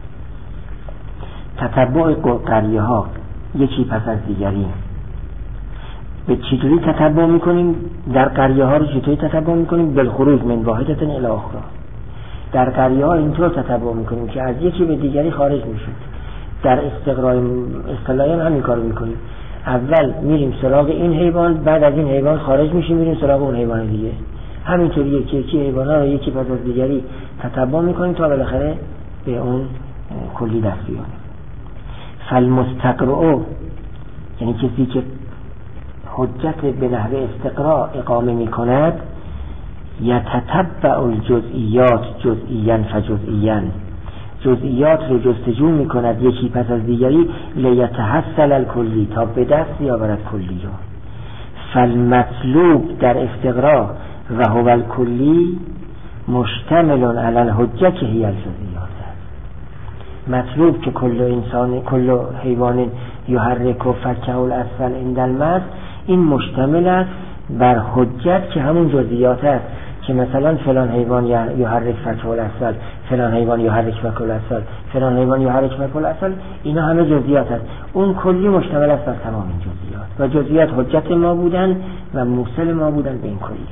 تتبع قریه ها یکی پس از دیگری. به چطوری تتبع میکنیم؟ در قریه ها رو چطوری تتبع میکنیم؟ بالخروج من واحدة الی اخرى، در قریه ها اینطور تتبع میکنیم که از یکی به دیگری خارج میشیم. در استقرای اصطلاحی هم همین کارو میکنیم، اول میریم سراغ این حیوان، بعد از این حیوان خارج میشیم میریم سراغ اون حیوان دیگه. همینطوری یکی یکی حیوانات رو یکی پس از دیگری تتبع میکنیم تا بالاخره به اون کلی دست بیاریم. فالمستقرع، یعنی کسی که حجت به نحوه استقراء اقامه میکند، یتتبع الجزئیات جزئیاً فجزئیاً، جزئیات رو جستجو میکند یکی پس از دیگری، لیتحصل الکلی، تا به دست بیاورد کلی رو. فالمطلوب در استقراء و هو الکلی مشتمل علی الحجه که هی الجزئیات است. مطلوب که کل انسان کل حیوان یحرک و فکه الاسفل عند المس، این مشتمل است بر حجت که همون جزئیات است، که مثلا فلان حیوان یحرک فکه الاسفل، فلان حیوان یحرک فکه الاسفل، فلان حیوان یحرک فکه الاسفل، اینا همه جزئیات است. اون کلی مشتمل است بر تمام این جزئیات. جزئیات و جزئیات حجت ما بودن و موصل ما بودن به این کلی.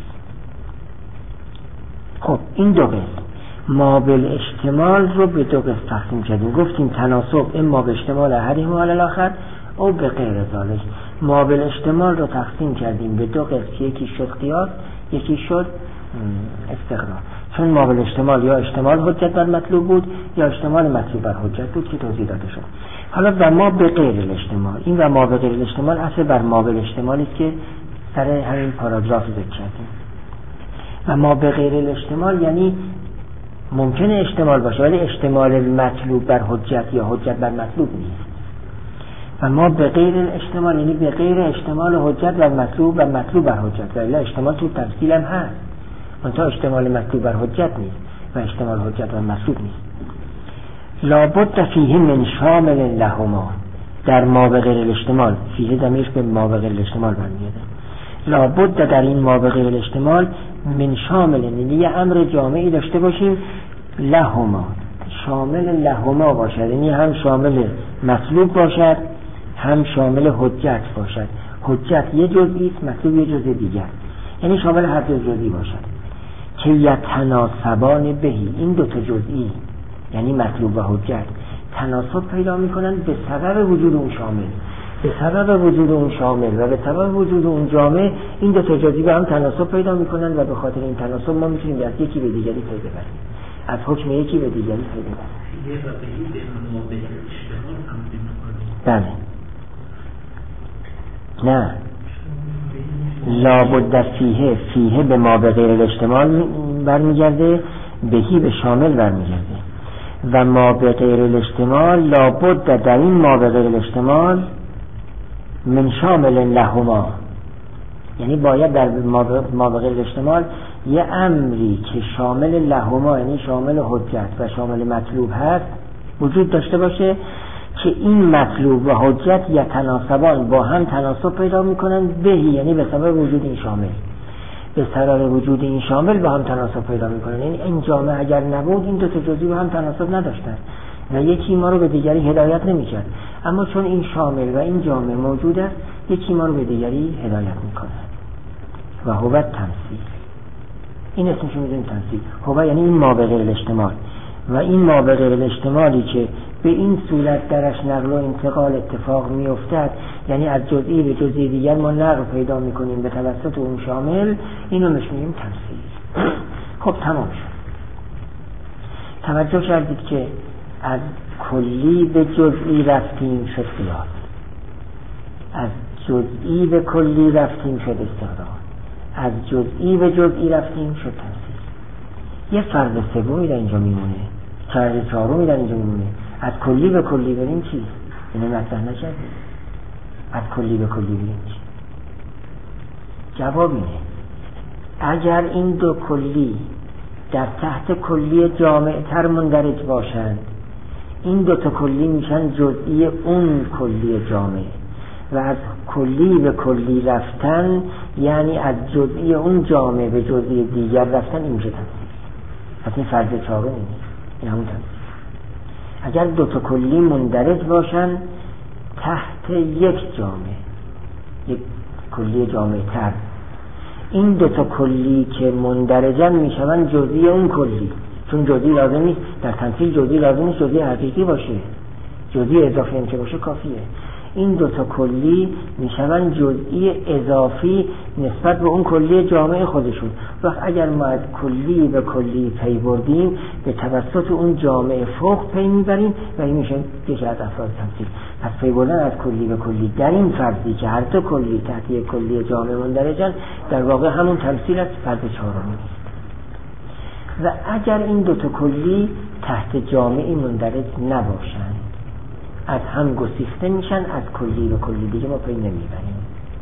خب این دو قسم ما بالاحتمال رو به دو قسم تقسیم کردیم. گفتیم تناسب اما به احتمال احدهما علی الاخر او به غیر ذلک. ما بالاحتمال رو تقسیم کردیم به دو قسم، یکی شد قیاس، یکی شد استقرار. چون ما بالاحتمال یا احتمال حجت بر مطلوب بود یا احتمال مطلوب بر حجت بود که توضیح داده شد. حالا و ما به غیر الاحتمال، این و ما به غیر الاحتمال اصل بر ما بالاحتمالی است که سر همین پاراگراف ذکر کردیم. و ما به غیر الاحتمال یعنی ممکنه احتمال باشه ولی احتمال مطلوب بر حجت یا حجت بر مطلوب نیست. و ما به غیر الاحتمال یعنی به غیر احتمال حجت بر مطلوب و مطلوب بر حجت. ولی احتمال تو تفصیل هم هست، منتها احتمال مطلوب بر حجت نیست و احتمال حجت بر مطلوب نیست. لابد فیه من شامل لهما، در ما به غیر الاحتمال، فیه ضمیرش به ما به غیر الاحتمال برمیگرده. لابد در این ما به غیر الاحتمال من شامل، یعنی یه امر جامعی داشته باشیم لهما، شامل لهما باشد، یعنی هم شامل مطلوب باشد هم شامل حجت باشد. حجت یه جزئی است، مطلوب یه جزء دیگر، یعنی شامل هر دو جزئی باشد که یتناسبان بهی. این دو تا جزئی یعنی مطلوب و حجت تناسب پیدا میکنن به سبب وجود اون شامل، به سبب وجود اون شامل و به سبب وجود اون جامع. این دو تا جزئی با هم تناسب پیدا میکنن و به خاطر این تناسب ما میتونیم از یکی به دیگری پی ببریم، از حکم یکی به دیگری پی ببریم. بله نه، لابد فیه، فیه به ما به غیر الاحتمال برمیگرده، بهی به شامل برمیگرده. و ما به غیر الاحتمال لابد در این ما به غیر الاحتمال من شامل لهما، یعنی باید در ما به غیر الاحتمال یه امری که شامل لهما یعنی شامل حجت و شامل مطلوب هست وجود داشته باشه که این مطلوب و حجت یتناسبان با هم تناسب پیدا میکنن بهی، یعنی به سبب وجود این شامل، به سبب وجود این شامل با هم تناسب پیدا میکنن. یعنی این جامعه اگر نبود این دو تا جزئی با هم تناسب نداشتن و یکی ما رو به دیگری هدایت نمیکرد، اما چون این شامل و این جامعه موجود است یکی ما رو به دیگری هدایت میکنه. و هو تمثیل، این اسمش رو میذاریم تمثیل. هو یعنی این ما به غیر الاحتمال، و این ما به غیر الاحتمالی که به این صورت درش نقل و انتقال اتفاق میافتد، یعنی از جزئی به جزئی دیگر ما نقل پیدا میکنیم به توسط اون شامل، اینو میگیم تمثیل. خب تمام شد. توجه کردید که از کلی به جزئی رفتیم شد قیاس، از جزئی به کلی رفتیم شد استقرار، از جزئی به جزئی رفتیم شد تمثیل. یه فرض سومی در اینجا میمونه، فرض چهارمی در اینجا میمونه. از کلی به کلی بریم چی؟ اینه مطرح نکردیم. از کلی به کلی بریم چی؟ جواب اینه اگر این دو کلی در تحت کلی جامع تر مندرج باشند، این دو تا کلی میشن جزئی اون کلی جامع، و از کلی به کلی رفتن یعنی از جزئی اون جامع به جزئی دیگر رفتن، این میشه تمثیل. پس این فرض چهارم اینه، این همون تمثیل. اگر دو تا کلی مندرج باشن تحت یک جامع، یک کلی جامع تر، این دو تا کلی که مندرجن میشون جزئی اون کلی، چون جزئی لازم نیست در تمثیل، جزئی لازم نیست جزئی حقیقی باشه، جزئی اضافی هم که باشه کافیه. این دو تا کلی میشون جزئی اضافی نسبت به اون کلی جامع خودشون. وقت اگر ما از کلی به کلی پی بردیم به توسط اون جامع فوق پی میبریم و این میشه یکی از افراد تمثیل. پس پی بردن از کلی به کلی در این فرضی که هر دو کلی تحت یک کلی جامع مندرجن در واقع همون تمثیل است، فرض چهارمی است. و اگر این دو تا کلی تحت جامعی مندرج نباشند از هم گسیخته میشن، از کلی به کلی دیگه ما پی نمیبریم.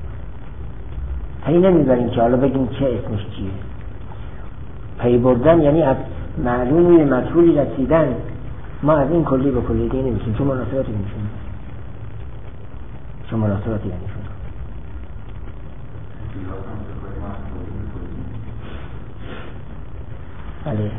پی نمیبریم که حالا بگیم چه اسمش چیه. پی بردن یعنی از معلومی به مجهولی رسیدن، ما از این کلی به کلی دیگه نمیشیم، چون مناسباتی نمیشون، چون مناسباتی نمیشون. بله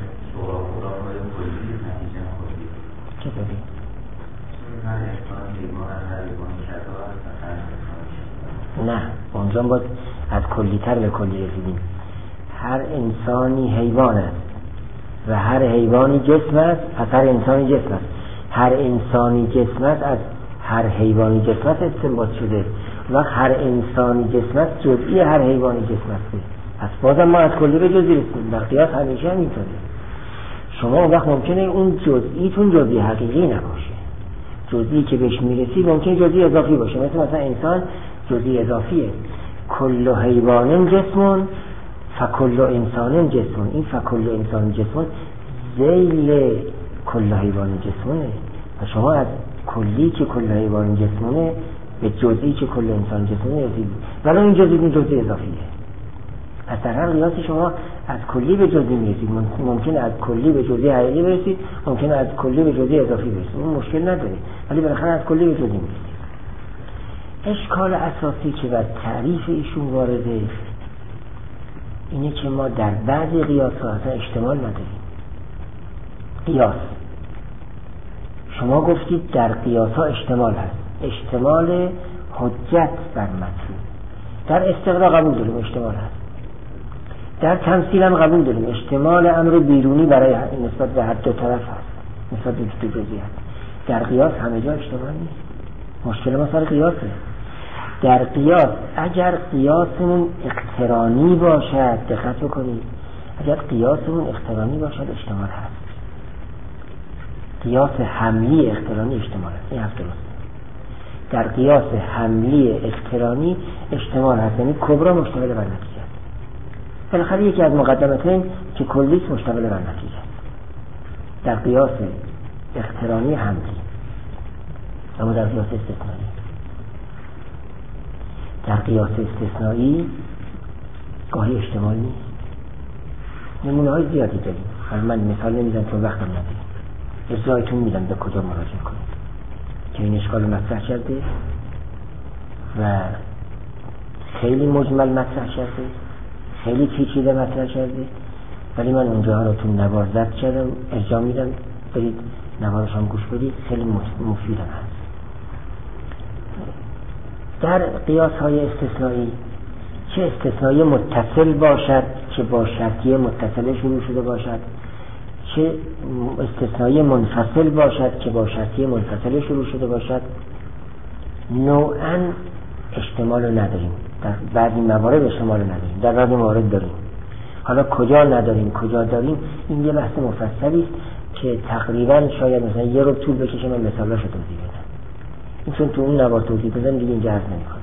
چطوری؟ نه، اونجا باید از کلیتر به کلی رسیدیم. هر انسانی حیوان است و هر حیوانی جسم است، پس هر انسانی جسم است. هر انسانی جسم است از هر حیوانی جسم است استنباط شده و هر انسانی جسم است جزئی هر حیوانی جسم است. پس بازم ما از کلی به جزئی رسیدیم. در قیاس همیشه همینطوره. شما اون وقت ممکنه اون جزئیتون جزئی حقیقی نباشه، جزئی که بهش میرسی ممکنه جزئی اضافی باشه. مثل مثلا انسان جزئی اضافیه. کل حیوان جسمون فکل انسان جسمون. این فکل انسان جسمون ذیل کل حیوان جسمونه و شما از کلی که کل حیوان جسمونه به جزئی که کل انسان جسمونه رسیدید، ولی این جزئی این جزئی اضافیه. از در هر قیاسی شما از کلی به جزئی میرسید. ممکنه از کلی به جزئی حقیقی برسید، ممکنه از کلی به جزئی اضافی برسید، اون مشکل نداره، ولی بالاخره از کلی به جزئی میرسید. اشکال اساسی که بر تعریف ایشون وارده اینه که ما در بعضی قیاس‌ها اصلا احتمال نداریم. قیاس شما گفتید در قیاس‌ها احتمال هست، احتمال حجت بر متن. در استقرا قبول داریم احتمال هست، در تمثیل هم قبول داریم احتمال امر بیرونی برای نسبت به هر دو طرف هست، نسبت به دو جزئی هست. در قیاس همه جا احتمال نیست. مشکل ما سر قیاسه. در قیاس اگر قیاسمون اقترانی باشد، دقت بکنید، اگر قیاسمون اقترانی باشد احتمال هست. قیاس حملی اقترانی احتمال هست، این هست درست. در قیاس حملی اقترانی احتمال هست، یعنی کبرا مشتمل بر نتیجه است. بالاخره یکی از مقدمتین که کلیت مشتمل بر نتیجه است. در قیاس اقترانی حملی، اما در قیاس استثنایی در قیاس استثنایی گاهی احتمال نیست. نمونه های زیادی داریم، من مثال نمیدم چون وقتم نداریم. ارجاعتون میدم به کجا مراجعه کنید که این اشکال مطرح کرده و خیلی مجمل مطرح کرده، خیلی پیچیده مطرح کرده، ولی من اونجاها رو تو نوار ضبط کردم، ارجاع میدم، برید نوارش هم گوش بدید، خیلی مفیدم هست. در قیاس های استثنایی چه استثنایی متصل باشد که با شرطیه متصل شروع شده باشد، چه استثنایی منفصل باشد که با شرطیه منفصل شروع شده باشد، نوعاً احتمال رو نداریم. در بعضی موارد احتمال رو نداریم، در بعضی موارد داریم. حالا کجا نداریم کجا داریم این یه بحث مفصلی است که تقریباً شاید مثلا یه رو طول بکشه من مثالاشو توضیح بدم. این چون تو اون نوار توضیح بدم دیگه اینجا عرض نمی‌کنم.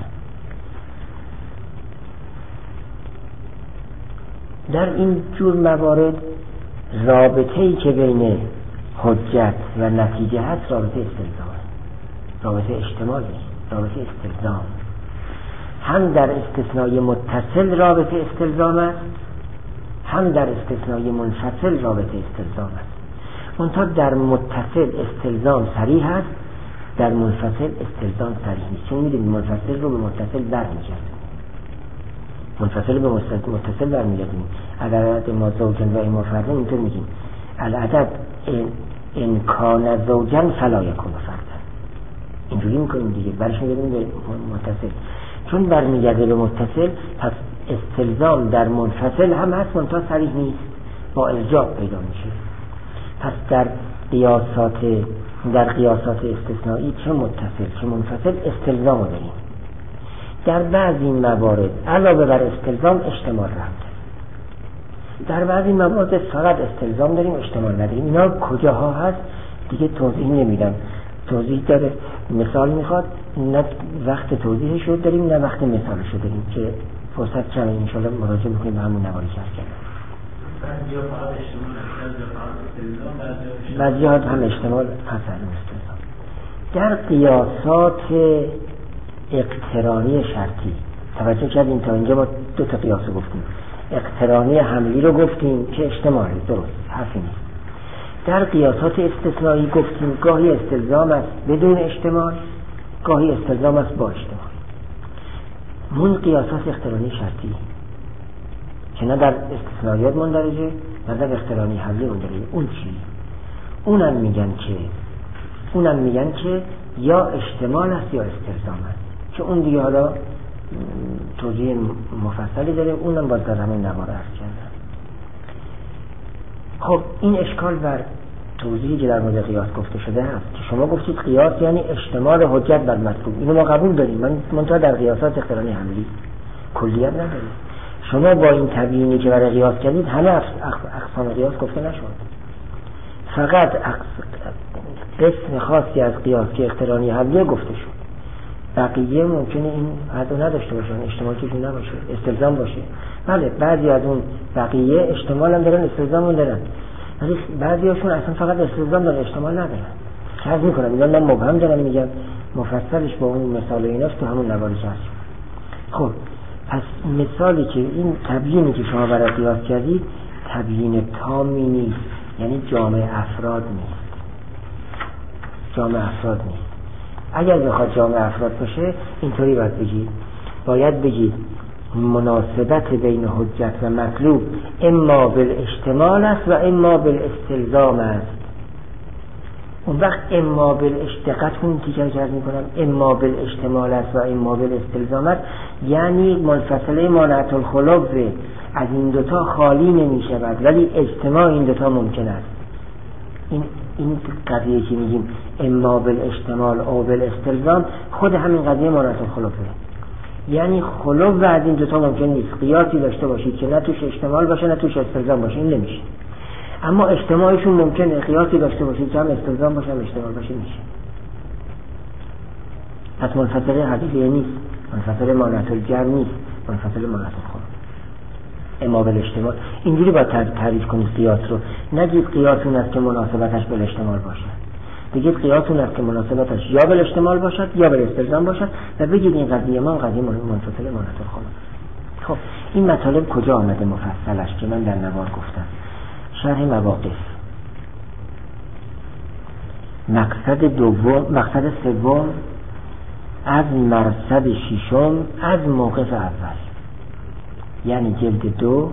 در این جور موارد رابطه‌ای که بین حجت و نتیجه هست رابطه استلزام است، رابطه احتمال نیست، رابطه استلزام. هم در استثنای متصل رابطه استلزام است، هم در استثنای منفصل رابطه استلزام است. منتها در متصل استلزام صریح است، در منفصل استلزام صریح نیست. چون می‌دونید منفصل رو به متصل برمی‌گردیم، منفصل به متصل برمی‌گردیم. عدد ما زوجن و اما فردن اینطور میگیم العدد ان کان زوجن فلا یکون فردن، اینجوری میکنیم دیگه، برش میگردیم به متصل. چون برمیگرده به متصل پس استلزام در منفصل هم هست منتها صریح نیست، با ارجاع پیدا میشه. پس در قیاسات در قیاسات استثنایی چه متصل چه منفصل استلزام داریم. در بعضی موارد علاوه بر استلزام احتمال رفت، در بعضی موارد فقط استلزام داریم احتمال نداریم. اینا کجاها هست دیگه توضیح نمیدم، توضیح داره مثال میخواد، نه وقت توضیحش رو داریم نه وقت مثالش رو داریم که فرصت کمه، انشالله مراجعه بکنیم به همون نواری که کردم. بعضی ها هم احتمال هست استلزام. در قیاسات اقترانی شرطی توجه کردیم تا اینجا ما دو تا قیاس رو گفتیم، اقترانی حملی رو گفتیم که احتمالی درست حرفی نیست. در قیاسات استثنایی گفتیم گاهی استلزام است بدون احتمال، گاهی استلزام است با احتمال. اون قیاسات اقترانی شرطی که نه در استثنایات مندرجه نه در اقترانی حملی مندرجه، اون چی؟ اونم میگن که اونم میگن که یا احتمال است یا استلزام است، که اون دیگه حالا توضیح مفصلی داره، اونم باز در همین نوار عرض کردم. خب این اشکال بر توضیحی که در مورد قیاس گفته شده هست که شما گفتید قیاس یعنی اشتمال حجت بر مطلوب. اینو ما قبول داریم، من منتها در قیاسات اقترانی حملی کلیت نداریم. شما با این تبیینی که برای قیاس کردید همه اقسام قیاس گفته نشد، فقط قسم خاصی از قیاس که اقترانی حملی گفته شد. بقیه ممکنه این حدو نداشته باشن، اشتمال توشون نباشه، استلزام باشه. بله بعضی از اون بقیه اشتمال هم دارن، استلزام هم دارن، ولی بعضی هاشون اصلا فقط استلزام دارن، اشتمال ندارن. چرا میکنم اینا من مبهم دارم میگم، مفصلش با اون مثال ایناست تو همون نواری که هست. خب پس مثالی که این تبیینی که شما برای قیاس کردید تبیین تامی نیست، یعنی جامع افراد نیست، جامع افراد نیست. اگر بخواد جامع افراد باشه اینطوری باید بگید، باید بگید مناسبت بین حجت و مطلوب اما بالاشتمال است و اما بالاستلزام است. اون وقت اما بالاشتقاق اون تیکه جرد میکنم، اما بالاشتمال است و اما بالاستلزام است، یعنی منفصله مانعت الخلق از این دوتا خالی نمی شود ولی اجتماع این دوتا ممکن است. این این قضیه که میگیم اما بالاحتمال او بالاستلزام خود همین قضیه مانعت الخلق، یعنی خلق از این دوتا ممکن نیست. قیاسی داشته باشید که نه توش احتمال باشه نه توش استلزام باشه، این نمیشه. اما اجتماعشون ممکنه، قیاسی داشته باشید که هم استلزام باشه هم احتمال باشه، میشه. پس منفصله حدیثیه نیست، منفصله مانعت الجر نیست، منفصله مانعت الخلق. اما بالاحتمال اینجوری باید تعریف کنید قیاس رو. نگید قیاس اون است که مناسبتش بالاحتمال باشد، بگید قیاس اون است که مناسبتش یا بالاحتمال باشد یا بالاستلزام باشد و بگید این قضیه ما قضیه منفصله مانعت الخلق. خب این مطالب کجا آمده مفصلش که من در نوار گفتم؟ شرح مواقف. مقصد دوم، مقصد سوم از مرصد ششم از موقف اول، یعنی جلد دو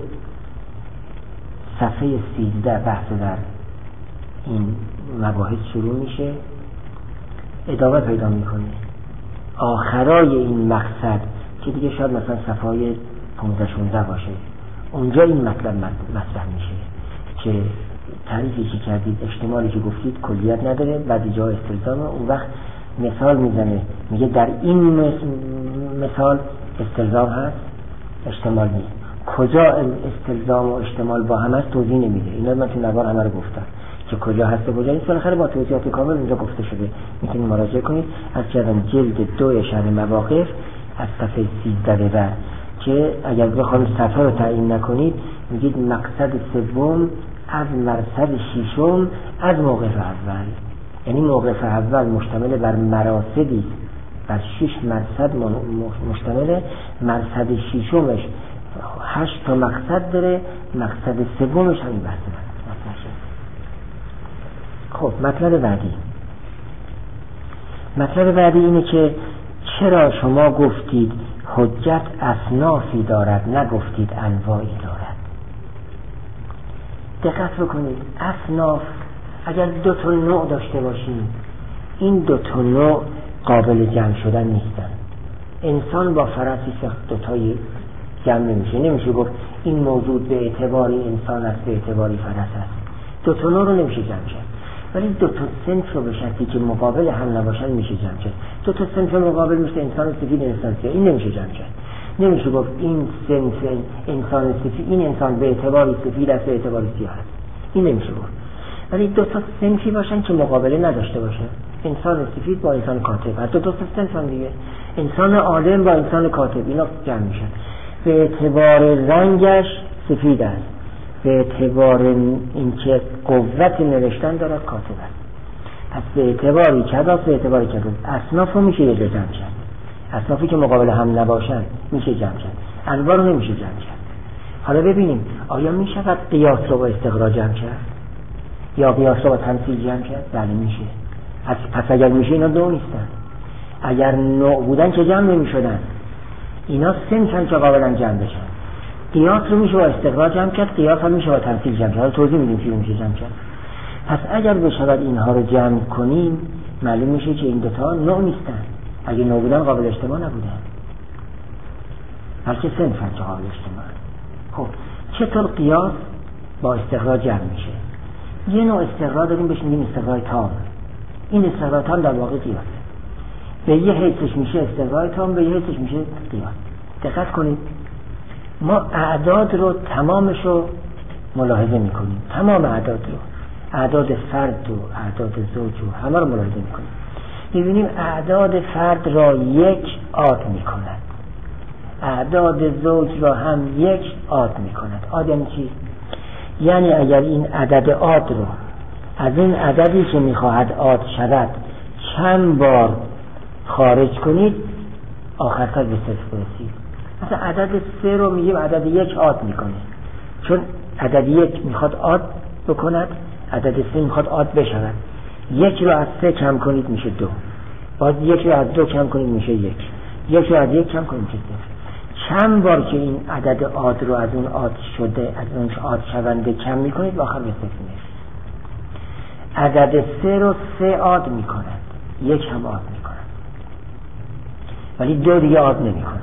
صفحه سیزده بحث در این مباحث شروع میشه، ادامه پیدا میکنه. آخرای این مقصد که دیگه شاید مثلا صفحه پانزده شانزده باشه، اونجا این مطلب مطرح میشه که تعریفی که کردید، احتمالی که گفتید کلیت نداره، بعد جا استلزامه. اون وقت مثال میزنه میگه در این مثال استلزام هست، احتمال نیست. کجا استلزام و احتمال با هم هست توضیح نمیده. اینا من تو نوار همه رو گفتم که کجا هست و کجا نیست، بالاخره با توضیحات کامل اونجا گفته شده، میتونید مراجعه کنید. از کردم جلد دو شرح مواقف از صفحه سیزده به بعد، که اگر بخواید صفحه رو تعیین نکنید میگید مقصد سوم از مرصد ششم از موقف اول، یعنی موقف اول مشتمل بر مراسدی بر شش مرصد مشتمل، مرصد ششمش هشت تا مقصد داره، مقصد سومش همین بحث مطرح شد. خب مطلب بعدی، مطلب بعدی اینه که چرا شما گفتید حجت اصنافی دارد نگفتید انواعی دارد؟ دقت بکنید، اصناف اگر دو تا نوع داشته باشیم، این دو تا نوع قابل جمع شدن نیستن. انسان با فرسی سخت دو تایی جمع نمیشه، نمیشه گفت این موجود به اعتباری انسان است به اعتباری فرس است. دو تا نوع رو نمیشه جمع کرد، ولی دو تا صنف رو به شرطی که مقابل هم نباشن میشه جمع کرد. دو تا صنف مقابل میشه انسان سفید انسان سیاه، این نمیشه جمع کرد. نمیشه گفت این صنف انسان سفید، این انسان به اعتباری سفید است به اعتباری سیاه است، این نمیشه گفت. ولی دو تا صنفی باشن که مقابله نداشته باشن، انسان سفید با انسان کاتب، حتی دو تا صنف هم دیگه، انسان عالم با انسان کاتب، اینا جمع میشن. به اعتبار رنگش سفید است، به اعتبار اینکه قوت نوشتن دارد کاتب است. پس به اعتباری کذا به اعتباری کذا اصناف رو میشه یه جمع کرد. اصنافی که مقابل هم نباشن میشه جمع کرد، انواع رو نمیشه جمع کرد. حالا ببینیم آیا میشود قیاس رو با استقراء جمع کرد یا قیاس رو با تمثیل جمع کرد؟ بله میشه. پس اگر میشه اینا دو نیستن، اگر نوع بودن که جمع نمیشدن، اینا صنفن که قابلن جمع بشن. قیاس رو میشه با استقراء جمع کرد، قیاس هم میشه با تمثیل جمع کرد. توضیح میدیم که میشه جمع کرد. پس اگر بشود اینها رو جمع کنیم معلوم میشه که این دوتا نوع نیستن، اگه نوع بودن قابل اجتماع نبودن. بلکه صنفن که قابل اجتماع. خب چطور قیاس با استقرا جمع میشه؟ یه نوع استقرا داریم بهش میگیم استقرای تام. این استقرای تام در واقع قیاسه. به یه حیثش میشه استقرای تام، به یه حیثش میشه قیاس. دقت کنید، ما اعداد رو تمامش رو ملاحظه میکنیم، تمام اعداد رو، اعداد فرد و اعداد زوج و همه رو ملاحظه میکنیم. میبینیم اعداد فرد را یک عاد میکند، اعداد زوج را هم یک عاد میکند. عاد یعنی چی؟ یعنی اگر این عدد عاد رو از این عددی که میخواهد عاد شود چند بار خارج کنید، آخر سر به صفر برسید. مثلا عدد سه رو میگیم عدد یک عاد میکنه، چون عدد یک میخواد عاد بکند، عدد سه میخواد عاد بشود. یک رو از سه کم کنید میشه دو، باز یک رو از دو کم کنید میشه یک، یک رو از یک کم کنید میشه صفر. چند بار که این عدد عاد رو از اون عاد شده، از اون عاد شونده کم میکنید، آخر به صفر میرسید. عدد سه رو سه عاد میکند، یک هم عاد میکند، ولی دو دیگه عاد نمیکنه.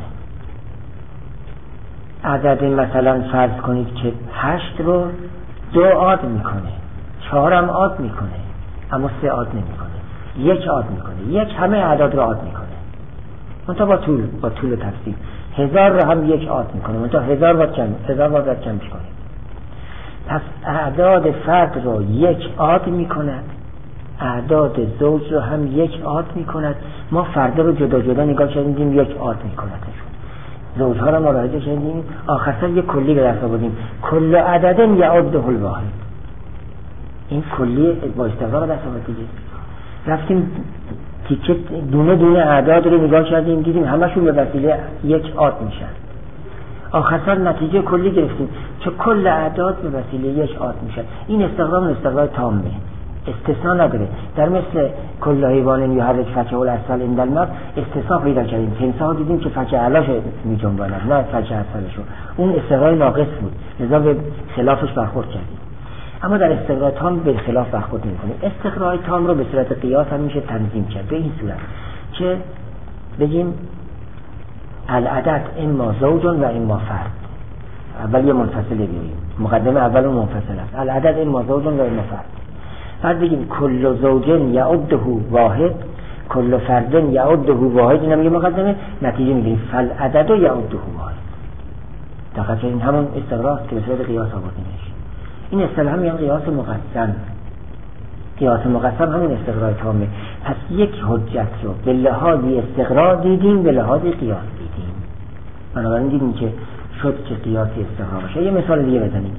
عدد مثلا فرض کنید که هشت رو دو عاد میکنه، چهار هم عاد میکنه، اما سه عاد نمیکنه، یک عاد میکنه. یک همه اعداد رو عاد میکنه، منتها با طول با طول تفصیل. هزار رو هم یک عاد میکنه، منتها هزار باید کم هزار باید کم کنه. پس اعداد فرد رو یک عاد میکند، اعداد زوج رو هم یک عاد میکند. ما فرد رو جدا جدا نگاه کردیم، یک عاد میکند. زوجها رو ملاحظه کردیم، آخر سر یک کلی به دست آوردیم، کل عدد یعده الواحد. این کلی با استقرار به دست آوردیم. رفتیم تیکه دونه دونه اعداد رو نگاه کردیم، دیدیم همشون به وسیله یک عاد میشن. آخر سر نتیجه کلی گرفتیم که کل اعداد به وسیله یک عاد میشن. این استقرار استقرار تامه، استثناء نداره. در مثل کل حیوان یحرک فکه الاسفل عند الماء استثناء پیدا کردیم. تمساح دیدیم که فکه اعلاش میجنباند، نه فکه اسفلشو. اون استقرار ناقص بود، لذا به خلافش برخورد کردیم. اما در استقرار تام به خلاف برخورد نمی‌کنیم. استقرار تام رو به صورت قیاس هم میشه تنظیم کرد به این صورت که بگیم العدد اما زوج و اما فرد. اول یه منفصله بیاریم، مقدمه اول و منفصل است. العدد اما زوج و اما فرد. بعد بگیم کل زوج یعده واحد، کل فرد یعده واحد. اینا میگه مقدمه، نتیجه میگیریم فالعدد یعده واحد. دقیقاً این همون استقرار که به صورت قیاس آوردیمش. این اصطلاح میگن قیاس مقسم. قیاس مقسم همون استقرار تامه. پس یک حجت رو به لحاظ استقرار دیدیم، به لحاظ قیاس دیدیم. بنابراین دیدیم که شد که قیاس استقرار باشه. یه مثال دیگه بزنیم.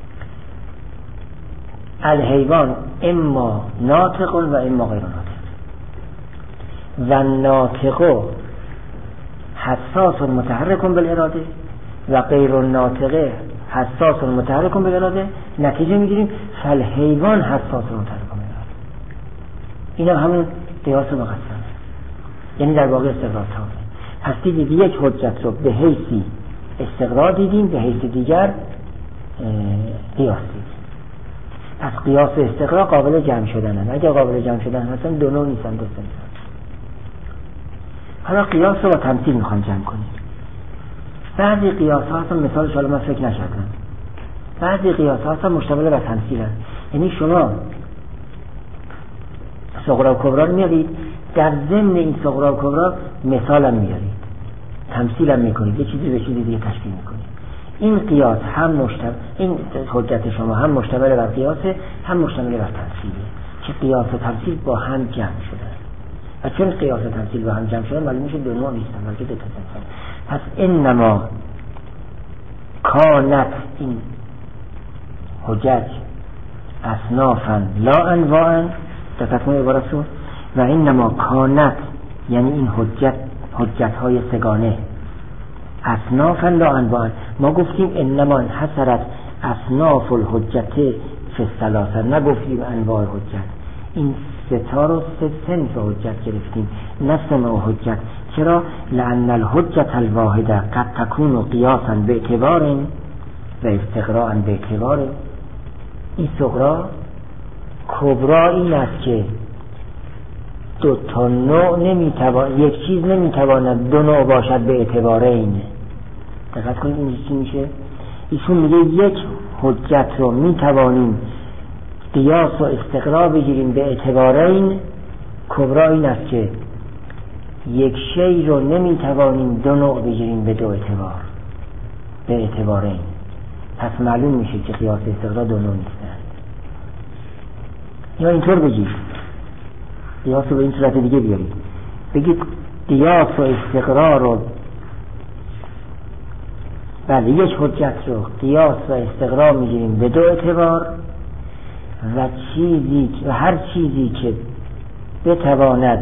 الحیوان اما ناطق و اما غیر ناطق، و ناطق حساس متحرک بالاراده و غیر ناطق حساس متحرک بالاراده. نتیجه میگیریم فالحیوان حساس متحرک بالاراده. اینا همون قیاس مقسم، یعنی در واقع استقرار تامه. پس دیدید یک حجت رو به حیثی استقرار دیدیم، به حیث دیگر قیاس دیدیم. پس قیاس و استقرار قابل جمع شدن هم. اگر قابل جمع شدن هستن دو نوع نیستن، دو سه نیستن. حالا قیاس رو با تمثیل میخوام جمع کنیم. بعضی قیاس ها هستن، مثالش حالا من فکر نشدم، بعضی قیاس ها هستن مشتمل بر تمثیل هست. یعنی شما صغرا و کبرا رو میارید، در ضمن این صغرا و کبرا مثال هم میارید، تمثیل هم میکنید، یه چیزی به چیزی دیگه تشبیه میکنید. این قیاس هم مشتمل، این حجت شما هم مشتمل بر قیاسه، هم مشتمل بر تمثیله، که قیاس و تمثیل با هم جمع شدن. و چون قیاس و تمثیل با هم جمع شدن معلوم میشه دو نوع نیستن، بلکه دو تا صنف. پس انما کانت این حجج اصنافا لا انواعا، دقت کنید عبارت رو، و انما کانت یعنی این حجت حجت های سگانه اصنافا لا انواعا. ما گفتیم انما حصرت اصناف الحجت فی الثلاثه، نگفتیم انواع حجت. این سه تا رو سه صنف حجت گرفتیم، نه سمع حجت. چرا؟ لأن الحجت الواحده قد تكون قیاسا به اعتبار و استقراء به اعتبار. این صغرا. کبرا این است که دو تا نوع نمیتوان، یک چیز نمیتواند دو نوع باشد به اعتبار اینه. دقت کنید این چی میشه. ایشون میگه یک حجت رو میتوانیم قیاس و استقرا بگیریم به اعتبارین. کبرا این است که یک شی رو نمیتوانیم دو نوع بگیریم به دو اعتبار، به اعتبارین. پس معلوم میشه که قیاس و استقرا دو نوع نیستند. یا اینطور بگید، قیاس رو به این صورت دیگه بیارید، بگید قیاس و استقرا رو، بله یک حجت رو قیاس و استقرا میگیریم به دو اعتبار و چیزی و هر چیزی که بتواند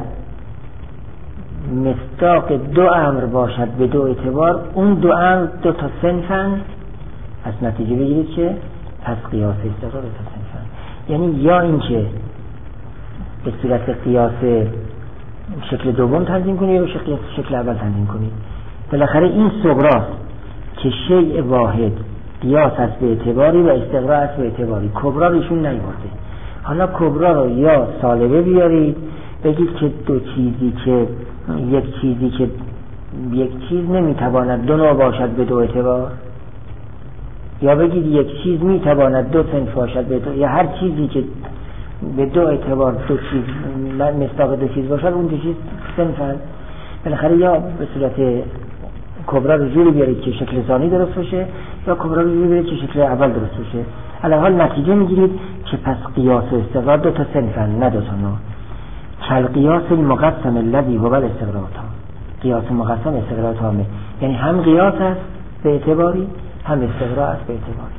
مصداق دو امر باشد به دو اعتبار، اون دو امر دو تا صنفن. پس نتیجه بگیرید که پس قیاس و استقرا دو تا صنفن. یعنی یا این که به صورت قیاس شکل دوم تنظیم کنید یا به شکل, شکل اول تنظیم کنید. بالاخره این صغراست که شیء واحد قیاس است به اعتباری و استقرا است به اعتباری. کبرا ایشون نیورده. حالا کبرا رو یا سالبه بیارید، بگید که دو چیزی که یک چیزی که یک چیز نمیتواند دو نوع باشد به دو اعتبار، یا بگید یک چیز میتواند دو صنف باشد به دو، یا هر چیزی که به دو اعتبار دو چیز مصداق دو چیز باشد اون دو چیز صنفن. بالاخره یا به صورت کبرا رو جوری بیارید که شکل ثانی درست باشه یا کبرا رو جوری بیارید که شکل اول درست باشه. علاوه نتیجه میگیرید که پس قیاس و استقرا دو تا صنفن نه دو تا نوع. کل قیاس المقسم الذی هو الاستقرا تام. قیاس مقسم استقرا تامه، یعنی هم قیاس است به اعتباری هم استقرا است به اعتباری.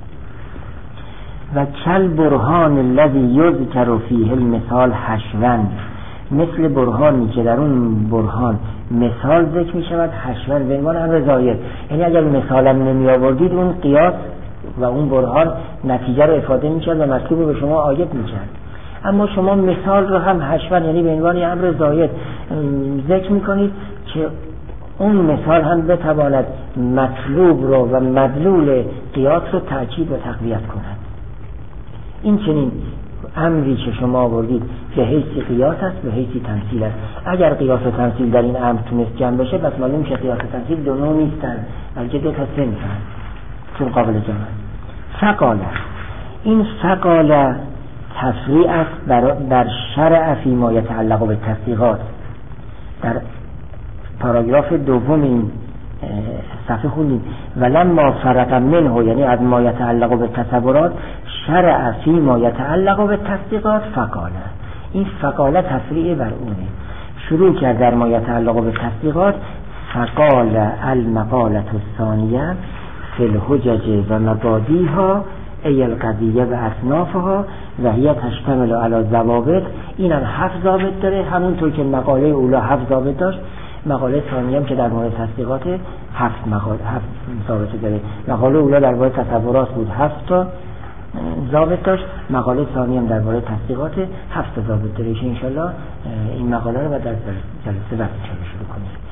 و کل برهان الذی یذکر فیه المثال حشوا، مثل برهانی که در اون برهان مثال ذکر می شود حشوا به عنوان امر ظاهر. یعنی اگر مثالم نمی آوردید اون قیاس و اون برهان نتیجه رو افاده می کرد و مطلوب رو به شما آید می کرد. اما شما مثال رو هم حشوا یعنی به عنوان امر ظاهر ذکر می کنید که اون مثال هم بتواند مطلوب رو و مدلول قیاس رو تأکید و تقویت کند. این چنین امری که شما آوردید به حیث قیاس است به حیث تمثیل است. اگر قیاس و تمثیل در این امر تونست جمع بشه پس معلوم که قیاس و تمثیل دو نوع نیستن بلکه دو تا صنفن چون قابل جمع. فقاله، این فقاله تفریع است در شرع فیما یتعلق به تصدیقات. در پاراگراف دوم این صفحه خوندیم ولما فرق منه، یعنی از ما یتعلق به تصورات، شرع فیما یتعلق به تصدیقات فقاله. این فقاله تفریع بر اونه. شروع کرد در ما یتعلق به تصدیقات، فقال المقالة الثانیه فی الحجج و مبادیها ای القضیه و اصنافها و هی تشتمل علی ضوابط. این هم هفت ضابط داره، همونطور که مقاله اولا هفت ضابط داشت. مقاله ثانی هم که در مورد تصدیقات هفت مقاله هفت ضابط داره. مقاله اولا در مورد تصورات بود هفت تا ضابط داشت، مقاله ثانی هم در مورد تصدیقات هفت تا ضابط داره. ان شاء الله این مقاله رو بعد در جلسه بعد شروع کنیم.